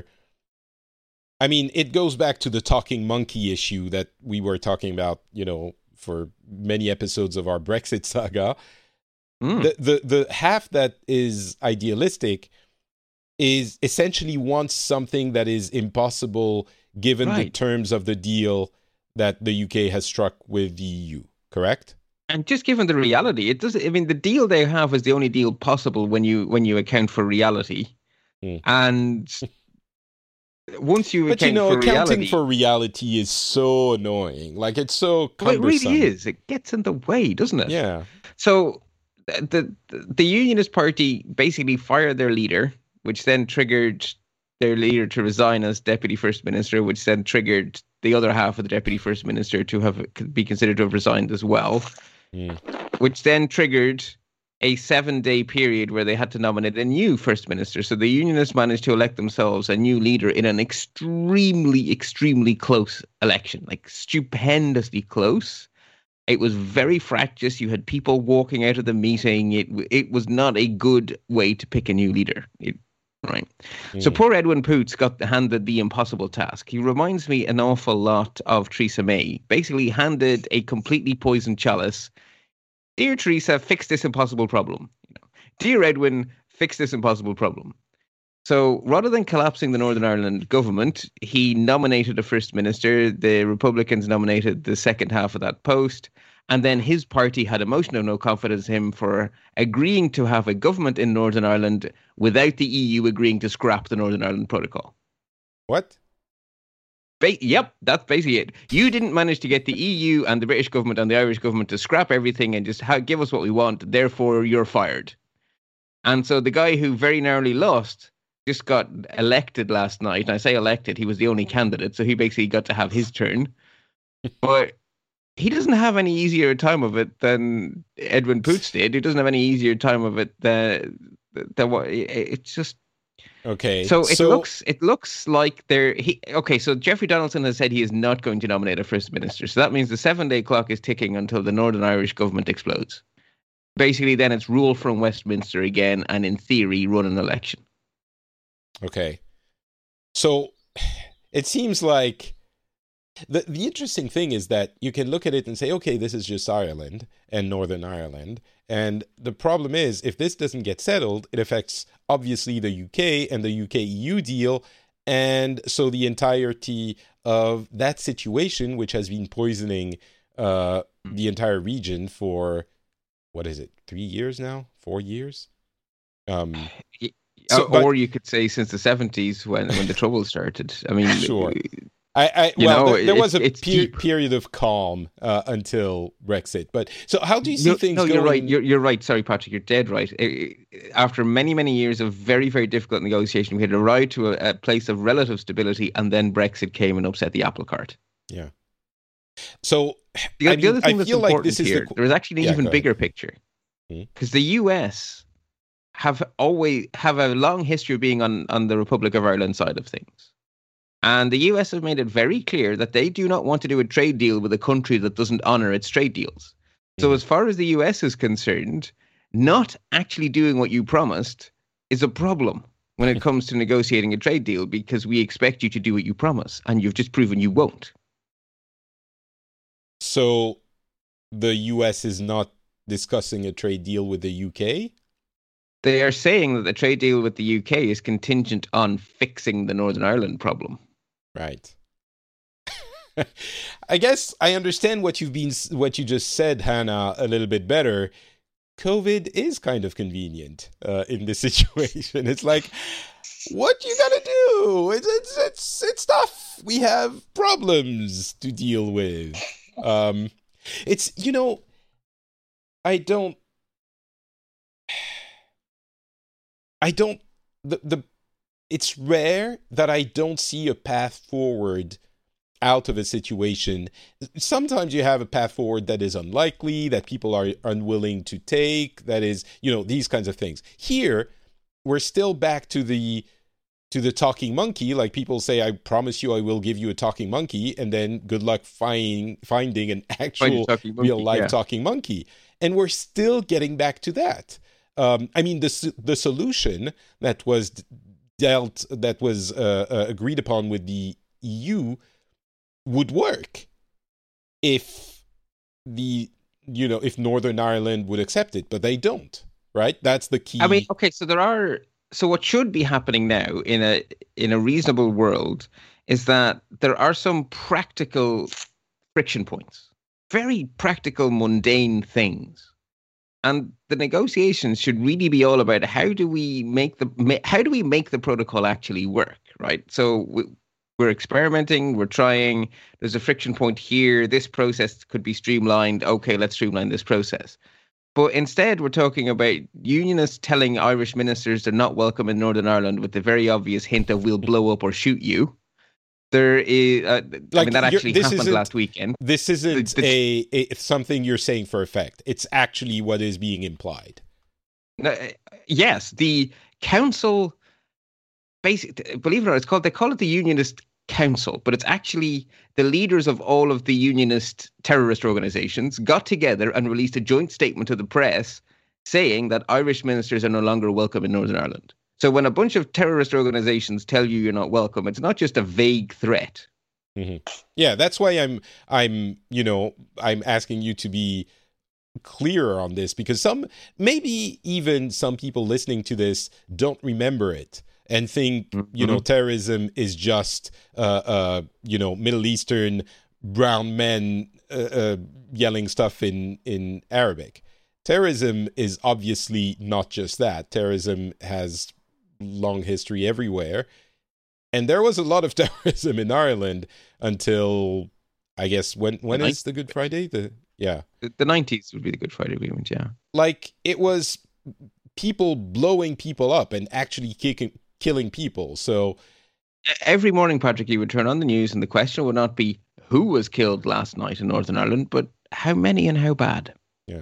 I mean, it goes back to the talking monkey issue that we were talking about, you know, for many episodes of our Brexit saga. Mm. The, the the half that is idealistic is essentially wants something that is impossible given the Right. terms of the deal that the U K has struck with the E U, correct? And just given the reality, it does. I mean, the deal they have is the only deal possible when you when you account for reality. Mm. And once you But you account know, for accounting reality, for reality is so annoying. Like, it's so well, it cumbersome. really is. It gets in the way, doesn't it? Yeah. So the, the the Unionist Party basically fired their leader, which then triggered their leader to resign as deputy first minister, which then triggered the other half of the deputy first minister to have be considered to have resigned as well, Mm. which then triggered a seven-day period where they had to nominate a new first minister. So the Unionists managed to elect themselves a new leader in an extremely, extremely close election, like stupendously close. It was very fractious. You had people walking out of the meeting. It it was not a good way to pick a new leader. It, right. So Mm. poor Edwin Poots got handed the impossible task. He reminds me an awful lot of Theresa May. Basically handed a completely poisoned chalice. Dear Theresa, fix this impossible problem. You know, Dear Edwin, fix this impossible problem. So rather than collapsing the Northern Ireland government, he nominated a first minister. The Republicans nominated the second half of that post. And then his party had a motion of no confidence in him for agreeing to have a government in Northern Ireland without the E U agreeing to scrap the Northern Ireland Protocol. What? Ba- yep, that's basically it. You didn't manage to get the E U and the British government and the Irish government to scrap everything and just ha- give us what we want. Therefore, you're fired. And so the guy who very narrowly lost just got elected last night. And I say elected, he was the only candidate. So he basically got to have his turn. But he doesn't have any easier time of it than Edwin Poots did. He doesn't have any easier time of it than, than what it's just. Okay. So it looks it looks like they're he okay. So Jeffrey Donaldson has said he is not going to nominate a first minister. So that means the seven day clock is ticking until the Northern Irish government explodes. Basically, then it's rule from Westminster again, and in theory, run an election. Okay. So it seems like the the interesting thing is that you can look at it and say, okay, this is just Ireland and Northern Ireland. And the problem is, if this doesn't get settled, it affects obviously the U K and the U K E U deal. And so the entirety of that situation, which has been poisoning uh, the entire region for, what is it, three years now? Four years? Um, so, or but, or you could say since the seventies when, when the trouble started. I mean, sure. I, I You well, know, there, there was a it's- it's per- deep. period of calm uh, until Brexit. But so, how do you see No, things no, going? you're right. You're, you're right. Sorry, Patrick. You're dead right. Eh, eh, After many, many years of very, very difficult negotiation, we had arrived to a, a place of relative stability, and then Brexit came and upset the apple cart. Yeah. So The, I the mean, other thing I that's feel like important this is here, the. there was actually an Yeah, even go ahead. bigger picture, Hmm. because the U S have always have a long history of being on on the Republic of Ireland side of things. And the U S have made it very clear that they do not want to do a trade deal with a country that doesn't honor its trade deals. So Mhm. as far as the U S is concerned, not actually doing what you promised is a problem when it comes to negotiating a trade deal, because we expect you to do what you promise, and you've just proven you won't. So the U S is not discussing a trade deal with the U K. They are saying that the trade deal with the U K is contingent on fixing the Northern Ireland problem. Right. I guess I understand what you've been, what you just said, Hannah, a little bit better. COVID is kind of convenient uh, in this situation. It's like, what you gotta do? It's it's it's it's tough. We have problems to deal with. Um, it's you know, I don't, I don't the the. It's rare that I don't see a path forward out of a situation. Sometimes you have a path forward that is unlikely, that people are unwilling to take, that is, you know, these kinds of things. Here, we're still back to the to the talking monkey. Like, people say, I promise you I will give you a talking monkey, and then good luck find, finding an actual talking monkey, real life yeah. talking monkey. And we're still getting back to that. Um, I mean, the the solution that was dealt, that was uh, uh, agreed upon with the E U would work if the, you know, if Northern Ireland would accept it, but they don't, right? That's the key. I mean, okay, so there are, so what should be happening now in a in a reasonable world is that there are some practical friction points, very practical, mundane things. And the negotiations should really be all about how do we make the how do we make the protocol actually work, right? So we, we're experimenting, we're trying. There's a friction point here. This process could be streamlined. Okay, let's streamline this process. But instead, we're talking about unionists telling Irish ministers they're not welcome in Northern Ireland with the very obvious hint of we'll blow up or shoot you. There is, uh, like, I mean, that actually happened last weekend. This isn't the, the, a, a something you're saying for effect. It's actually what is being implied. Uh, yes, the council, basic, believe it or not, it's called, they call it the Unionist Council, but it's actually the leaders of all of the unionist terrorist organizations got together and released a joint statement to the press saying that Irish ministers are no longer welcome in Northern Ireland. So when a bunch of terrorist organizations tell you you're not welcome, it's not just a vague threat. Mm-hmm. Yeah, that's why I'm, I'm, you know, I'm asking you to be clearer on this, because some, maybe even some people listening to this don't remember it and think, mm-hmm. you know, terrorism is just, uh, uh, you know, Middle Eastern brown men uh, uh, yelling stuff in, in Arabic. Terrorism is obviously not just that. Terrorism has long history everywhere, and there was a lot of terrorism in Ireland until, I guess, when when the is the Good Friday? The yeah, the, the nineties would be the Good Friday Agreement. Yeah, like it was people blowing people up and actually kicking, killing people. So every morning, Patrick, you would turn on the news, and the question would not be who was killed last night in Northern Ireland, but how many and how bad. Yeah.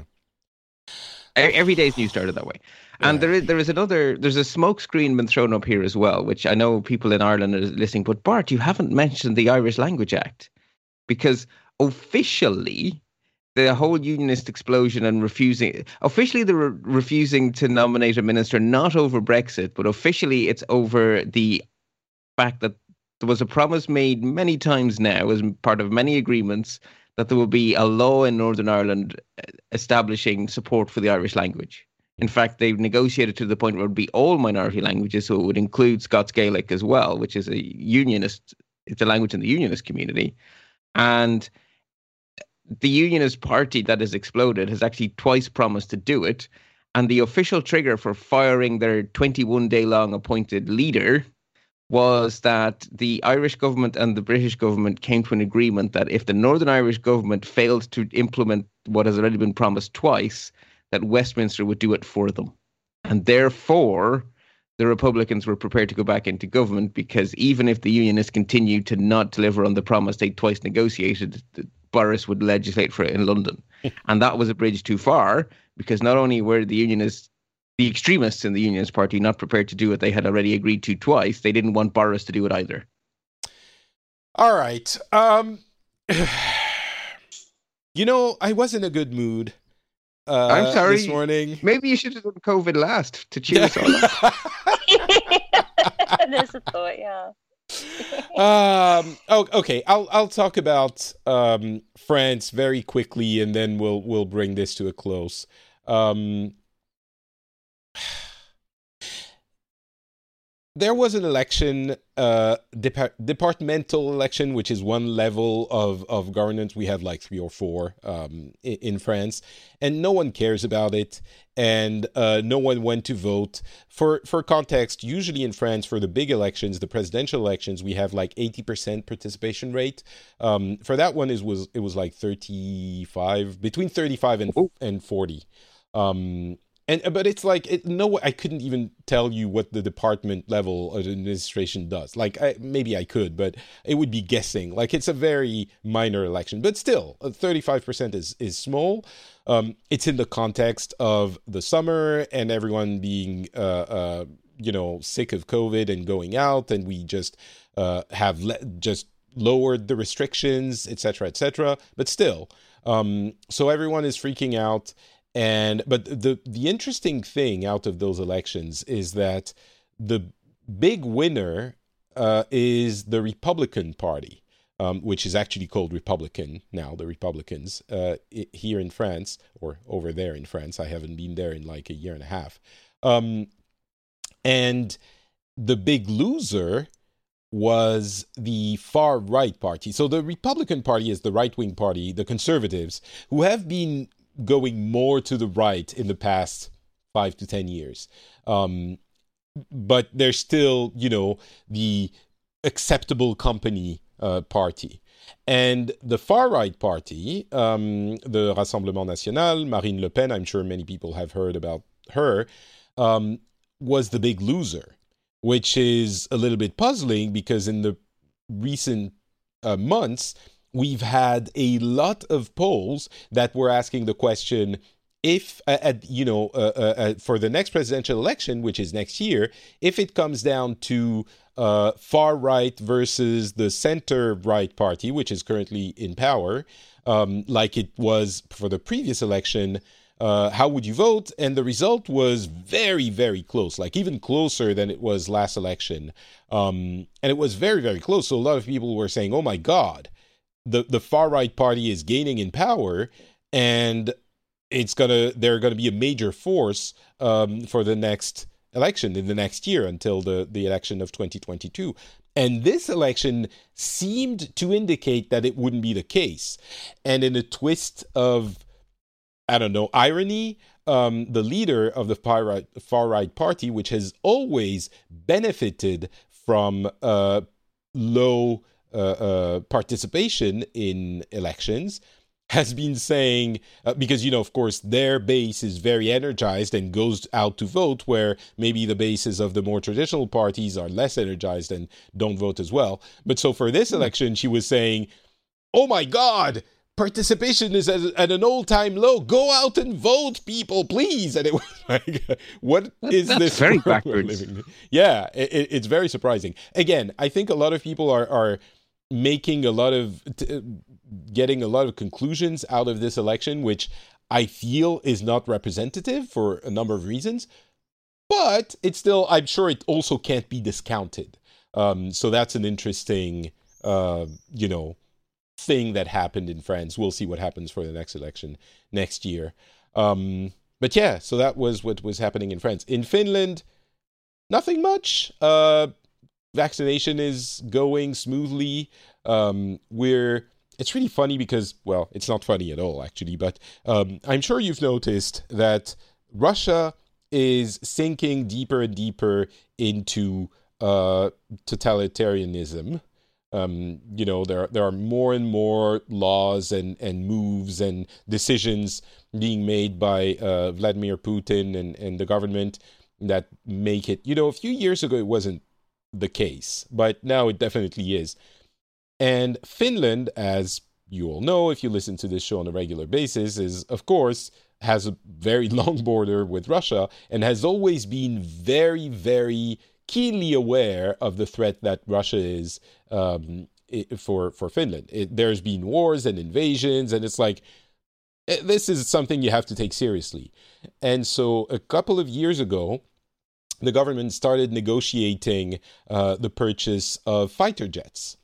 Every day's news started that way. And yeah. there is there is another, there's a smoke screen been thrown up here as well, which I know people in Ireland are listening, but Bart, you haven't mentioned the Irish Language Act, because officially the whole unionist explosion and refusing, officially they were refusing to nominate a minister, not over Brexit, but officially it's over the fact that there was a promise made many times now as part of many agreements that there will be a law in Northern Ireland establishing support for the Irish language. In fact, they've negotiated to the point where it would be all minority languages, so it would include Scots Gaelic as well, which is a unionist, it's a language in the unionist community. And the unionist party that has exploded has actually twice promised to do it. And the official trigger for firing their twenty-one day long appointed leader was that the Irish government and the British government came to an agreement that if the Northern Irish government failed to implement what has already been promised twice, that Westminster would do it for them. And therefore, the Republicans were prepared to go back into government, because even if the Unionists continued to not deliver on the promise they twice negotiated, Boris would legislate for it in London. And that was a bridge too far, because not only were the Unionists, the extremists in the Unionist Party, not prepared to do what they had already agreed to twice, they didn't want Boris to do it either. All right. Um, you know, I was in a good mood uh, I'm sorry. this morning. Maybe you should have done COVID last to cheer us all up. There's a thought, yeah. um oh, okay I'll I'll talk about um France very quickly, and then we'll we'll bring this to a close. um There was an election, uh, dep- departmental election, which is one level of, of governance. We have like three or four um, in, in France, and no one cares about it, and uh, no one went to vote. For for context, usually in France, for the big elections, the presidential elections, we have like eighty percent participation rate. Um, for that one, it was it was like thirty-five, between thirty-five and oh. and forty. Um, And but it's like it, no, I couldn't even tell you what the department level of administration does. Like I, maybe I could, but it would be guessing. Like it's a very minor election, but still, thirty-five percent is is small. Um, it's in the context of the summer and everyone being, uh, uh, you know, sick of COVID and going out, and we just uh, have le- just lowered the restrictions, et cetera, et cetera. But still, um, so everyone is freaking out. And but the the interesting thing out of those elections is that the big winner uh, is the Republican Party, um, which is actually called Republican now, the Republicans uh, I- here in France, or over there in France. I haven't been there in like a year and a half. Um, and the big loser was the far-right party. So the Republican Party is the right-wing party, the conservatives, who have been going more to the right in the past five to ten years. Um, but they're still, you know, the acceptable company uh, party. And the far-right party, um, the Rassemblement National, Marine Le Pen, I'm sure many people have heard about her, um, was the big loser, which is a little bit puzzling because in the recent uh, months, we've had a lot of polls that were asking the question, if, uh, at, you know, uh, uh, uh, for the next presidential election, which is next year, if it comes down to uh, far right versus the center right party, which is currently in power, um, like it was for the previous election, uh, how would you vote? And the result was very, very close, like even closer than it was last election. Um, and it was very, very close. So a lot of people were saying, oh my God, the, the far right party is gaining in power, and it's gonna they're gonna be a major force um, for the next election in the next year until the, the election of twenty twenty-two. And this election seemed to indicate that it wouldn't be the case. And in a twist of, I don't know, irony, um, the leader of the far right, far right party, which has always benefited from uh, low uh, uh, participation in elections, has been saying, uh, because, you know, of course, their base is very energized and goes out to vote, where maybe the bases of the more traditional parties are less energized and don't vote as well. But so for this election, she was saying, oh my God, participation is at, at an all-time low. Go out and vote, people, please. And it was like, what is That's this? very world we're backwards. living in? Yeah, it, it's very surprising. Again, I think a lot of people are, are making a lot of... T- getting a lot of conclusions out of this election, which I feel is not representative for a number of reasons. But it's still, I'm sure it also can't be discounted. Um, so that's an interesting, uh, you know, thing that happened in France. We'll see what happens for the next election next year. Um, but yeah, so that was what was happening in France. In Finland, nothing much. Uh, vaccination is going smoothly. Um, we're It's really funny because, well, it's not funny at all, actually, but um, I'm sure you've noticed that Russia is sinking deeper and deeper into uh, totalitarianism. Um, you know, there, there are more and more laws and, and moves and decisions being made by uh, Vladimir Putin and, and the government that make it, you know, a few years ago it wasn't the case, but now it definitely is. And Finland, as you all know, if you listen to this show on a regular basis, is, of course, has a very long border with Russia and has always been very, very keenly aware of the threat that Russia is um, for, for Finland. It, there's been wars and invasions, and it's like, this is something you have to take seriously. And so a couple of years ago, the government started negotiating uh, the purchase of fighter jets.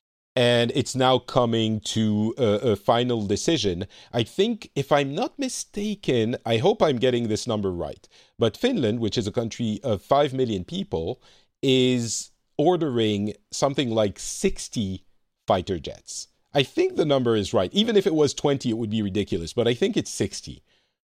And it's now coming to a, a final decision. I think, if I'm not mistaken, I hope I'm getting this number right, but Finland, which is a country of five million people, is ordering something like sixty fighter jets. I think the number is right. Even if it was twenty, it would be ridiculous, but I think it's sixty.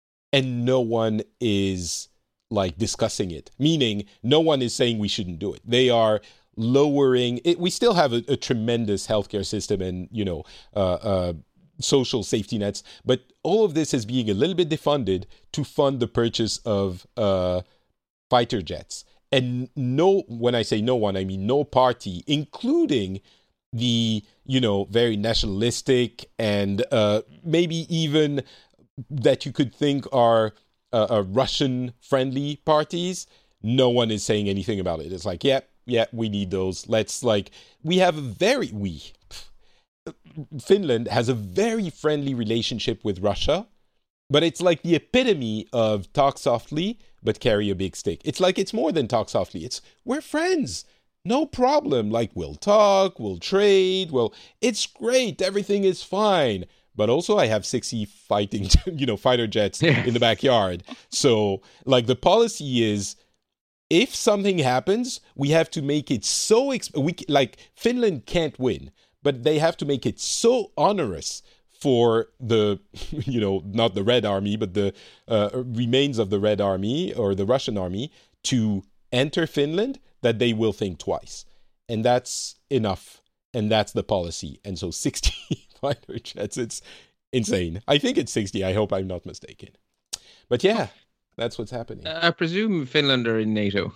And no one is, like, discussing it, meaning no one is saying we shouldn't do it. They are lowering it. We still have a, a tremendous healthcare system and, you know, uh, uh, social safety nets, but all of this is being a little bit defunded to fund the purchase of uh, fighter jets. And no, when I say no one, I mean no party, including the, you know, very nationalistic and uh, maybe even that you could think are uh, uh, Russian-friendly parties. No one is saying anything about it. It's like, yeah, yeah, we need those. Let's like, we have a very, we, Finland has a very friendly relationship with Russia, But it's like the epitome of talk softly, but carry a big stick. It's like it's more than talk softly. It's we're friends. No problem. Like we'll talk, we'll trade, well, it's great. Everything is fine. But also I have sixty fighting, you know, fighter jets yeah. in the backyard. So like the policy is, if something happens, we have to make it so, exp- we like Finland can't win, but they have to make it so onerous for the, you know, not the Red Army, but the uh, remains of the Red Army or the Russian army to enter Finland that they will think twice. And that's enough. And that's the policy. And so sixty fighter jets, it's insane. I think it's sixty. I hope I'm not mistaken. But yeah, that's what's happening. I presume Finland are in NATO.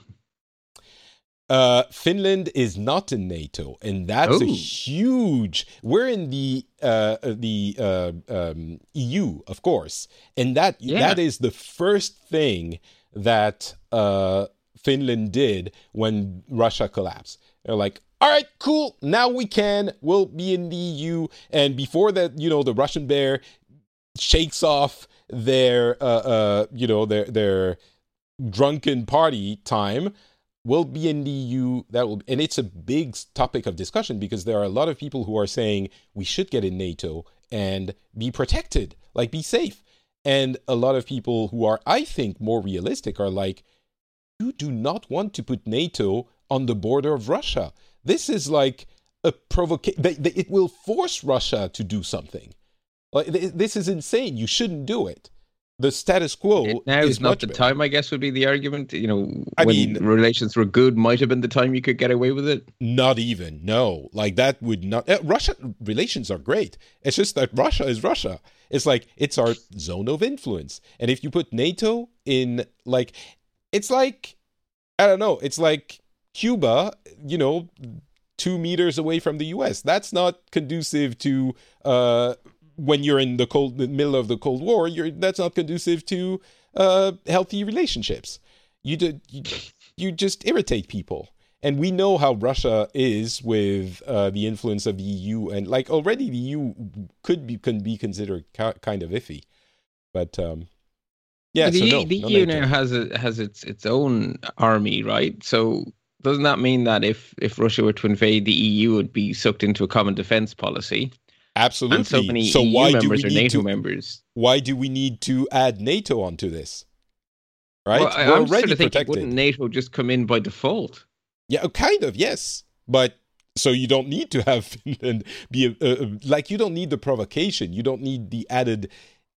Uh, Finland is not in NATO, and that's oh. a huge. We're in the uh, the uh, um, E U, of course, and that yeah. that is the first thing that uh, Finland did when Russia collapsed. They're like, all right, cool. Now we can. We'll be in the E U, and before that, you know, the Russian bear shakes off their, uh, uh, you know, their their drunken party time. We'll be in the E U. That will, and it's a big topic of discussion because there are a lot of people who are saying we should get in NATO and be protected, like be safe. And a lot of people who are, I think, more realistic are like, you do not want to put NATO on the border of Russia. This is like a provocation. It will force Russia to do something. Like this is insane. You shouldn't do it. The status quo now is is not the better. time, I guess, would be the argument. You know, I when mean, relations were good, might have been the time you could get away with it. Not even. No, like that would not. Uh, Russia relations are great. It's just that Russia is Russia. It's like it's our zone of influence. And if you put NATO in, like, it's like, I don't know. It's like Cuba, you know, two meters away from the U S. That's not conducive to. Uh, When you're in the cold, the middle of the Cold War, you're that's not conducive to uh, healthy relationships. You, do, you you just irritate people, and we know how Russia is with uh, the influence of the E U, and like already the E U could be can be considered ca- kind of iffy, but um, yeah. The, so no, the no E U NATO. now has a, has its its own army, right? So doesn't that mean that if if Russia were to invade, the E U would be sucked into a common defense policy? Absolutely. And so many so E U why do members we are need NATO to, members. Why do we need to add NATO onto this? Right? Well, I, We're I'm already sort of thinking, protected. wouldn't NATO just come in by default? Yeah, kind of, yes. But so you don't need to have Finland be a, a, like you don't need the provocation. You don't need the added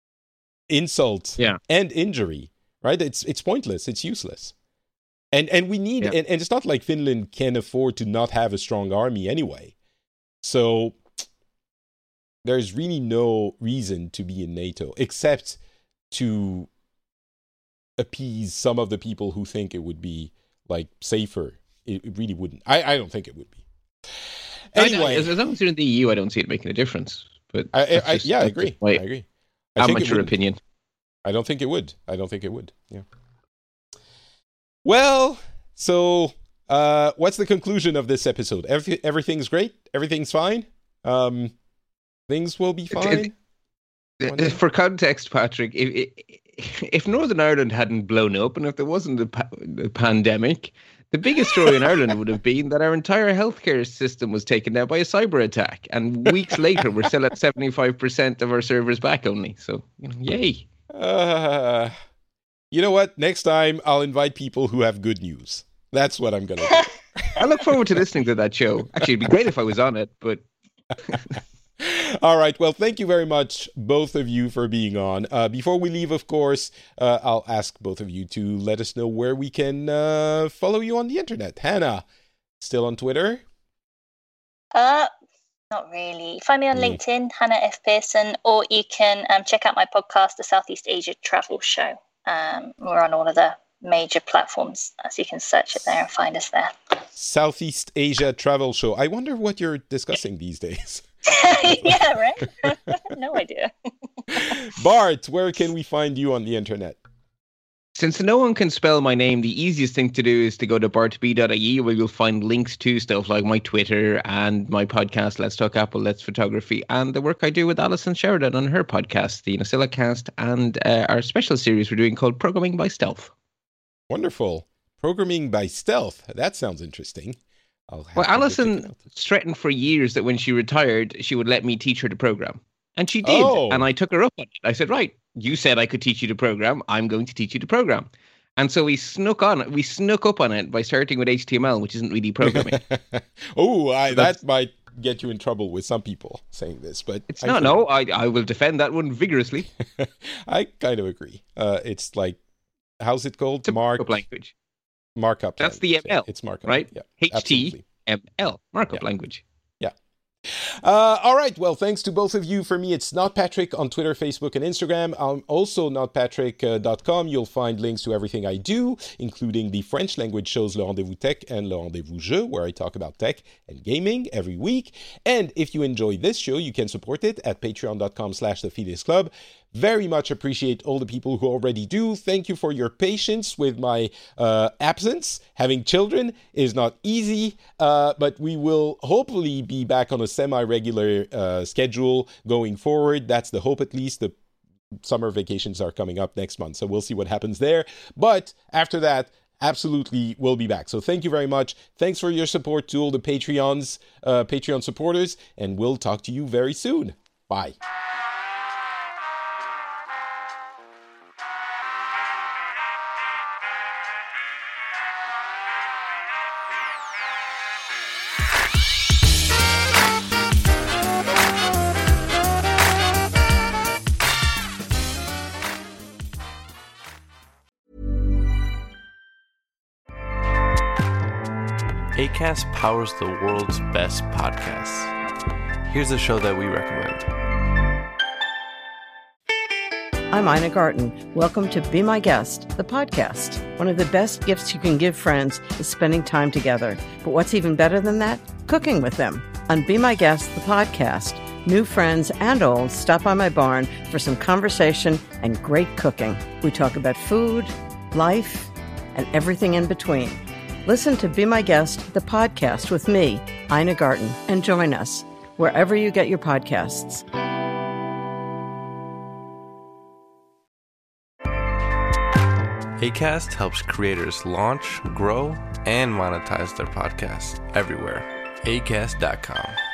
insult yeah. and injury, right? It's it's pointless. It's useless. And and we need yeah. and, and it's not like Finland can afford to not have a strong army anyway. So there's really no reason to be in NATO except to appease some of the people who think it would be like safer. It, it really wouldn't. I, I don't think it would be. Anyway, I, as long as you're in the E U, I don't see it making a difference. But I, I, just, yeah, I agree. I agree. I think amateur it opinion. I don't think it would. I don't think it would. Yeah. Well, so uh, what's the conclusion of this episode? Every, everything's great. Everything's fine. Um, things will be fine. It, it, for context, Patrick, if, if Northern Ireland hadn't blown up and if there wasn't a, pa- a pandemic, the biggest story in Ireland would have been that our entire healthcare system was taken down by a cyber attack. And weeks later, we're still at seventy-five percent of our servers back only. So, you know, yay. Uh, you know what? Next time, I'll invite people who have good news. That's what I'm going to do. I look forward to listening to that show. Actually, it'd be great if I was on it, but... All right. Well, thank you very much, both of you, for being on. Uh, before we leave, of course, uh, I'll ask both of you to let us know where we can uh, follow you on the internet. Hannah, still on Twitter? Uh, not really. Find me on Mm. LinkedIn, Hannah F. Pearson, or you can um, check out my podcast, The Southeast Asia Travel Show. Um, we're on all of the major platforms, so you can search it there and find us there. Southeast Asia Travel Show. I wonder what you're discussing these days. Yeah, right? No idea. Bart, where can we find you on the internet? Since no one can spell my name, the easiest thing to do is to go to bart b dot i e, where you'll find links to stuff like my Twitter and my podcast, Let's Talk Apple, Let's Photography, and the work I do with Alison Sheridan on her podcast, the Nocilla Cast, and uh, our special series we're doing called Programming by Stealth. Wonderful. Programming by Stealth. That sounds interesting. I'll have well, to Alison threatened for years that when she retired, she would let me teach her to program. And she did. Oh. And I took her up on it. I said, right, you said I could teach you to program. I'm going to teach you to program. And so we snuck on it. We snuck up on it by starting with H T M L, which isn't really programming. oh, I, so that might get you in trouble with some people saying this, but it's I not. think... No, I I will defend that one vigorously. I kind of agree. Uh, it's like, how's it called? It's a Mark markup language. Markup. That's language. the M L. It's markup, right? Yeah, H T M L absolutely. markup Yeah. language. Uh, all right. Well, thanks to both of you. For me, it's Not Patrick on Twitter, Facebook, and Instagram. I'm also not patrick dot com. You'll find links to everything I do, including the French language shows Le Rendezvous Tech and Le Rendezvous Jeu, where I talk about tech and gaming every week. And if you enjoy this show, you can support it at patreon.com slash the Phileas Club. Very much appreciate all the people who already do. Thank you for your patience with my uh, absence. Having children is not easy, uh, but we will hopefully be back on a semi-regular uh, schedule going forward. That's the hope, at least. The summer vacations are coming up next month, so we'll see what happens there. But after that, absolutely, we'll be back. So thank you very much. Thanks for your support to all the Patreons, uh, Patreon supporters, and we'll talk to you very soon. Bye. Acast powers the world's best podcasts. Here's a show that we recommend. I'm Ina Garten. Welcome to Be My Guest, the podcast. One of the best gifts you can give friends is spending time together. But what's even better than that? Cooking with them. On Be My Guest, the podcast, new friends and old stop by my barn for some conversation and great cooking. We talk about food, life, and everything in between. Listen to Be My Guest, the podcast with me, Ina Garten, and join us wherever you get your podcasts. Acast helps creators launch, grow, and monetize their podcasts everywhere. acast dot com.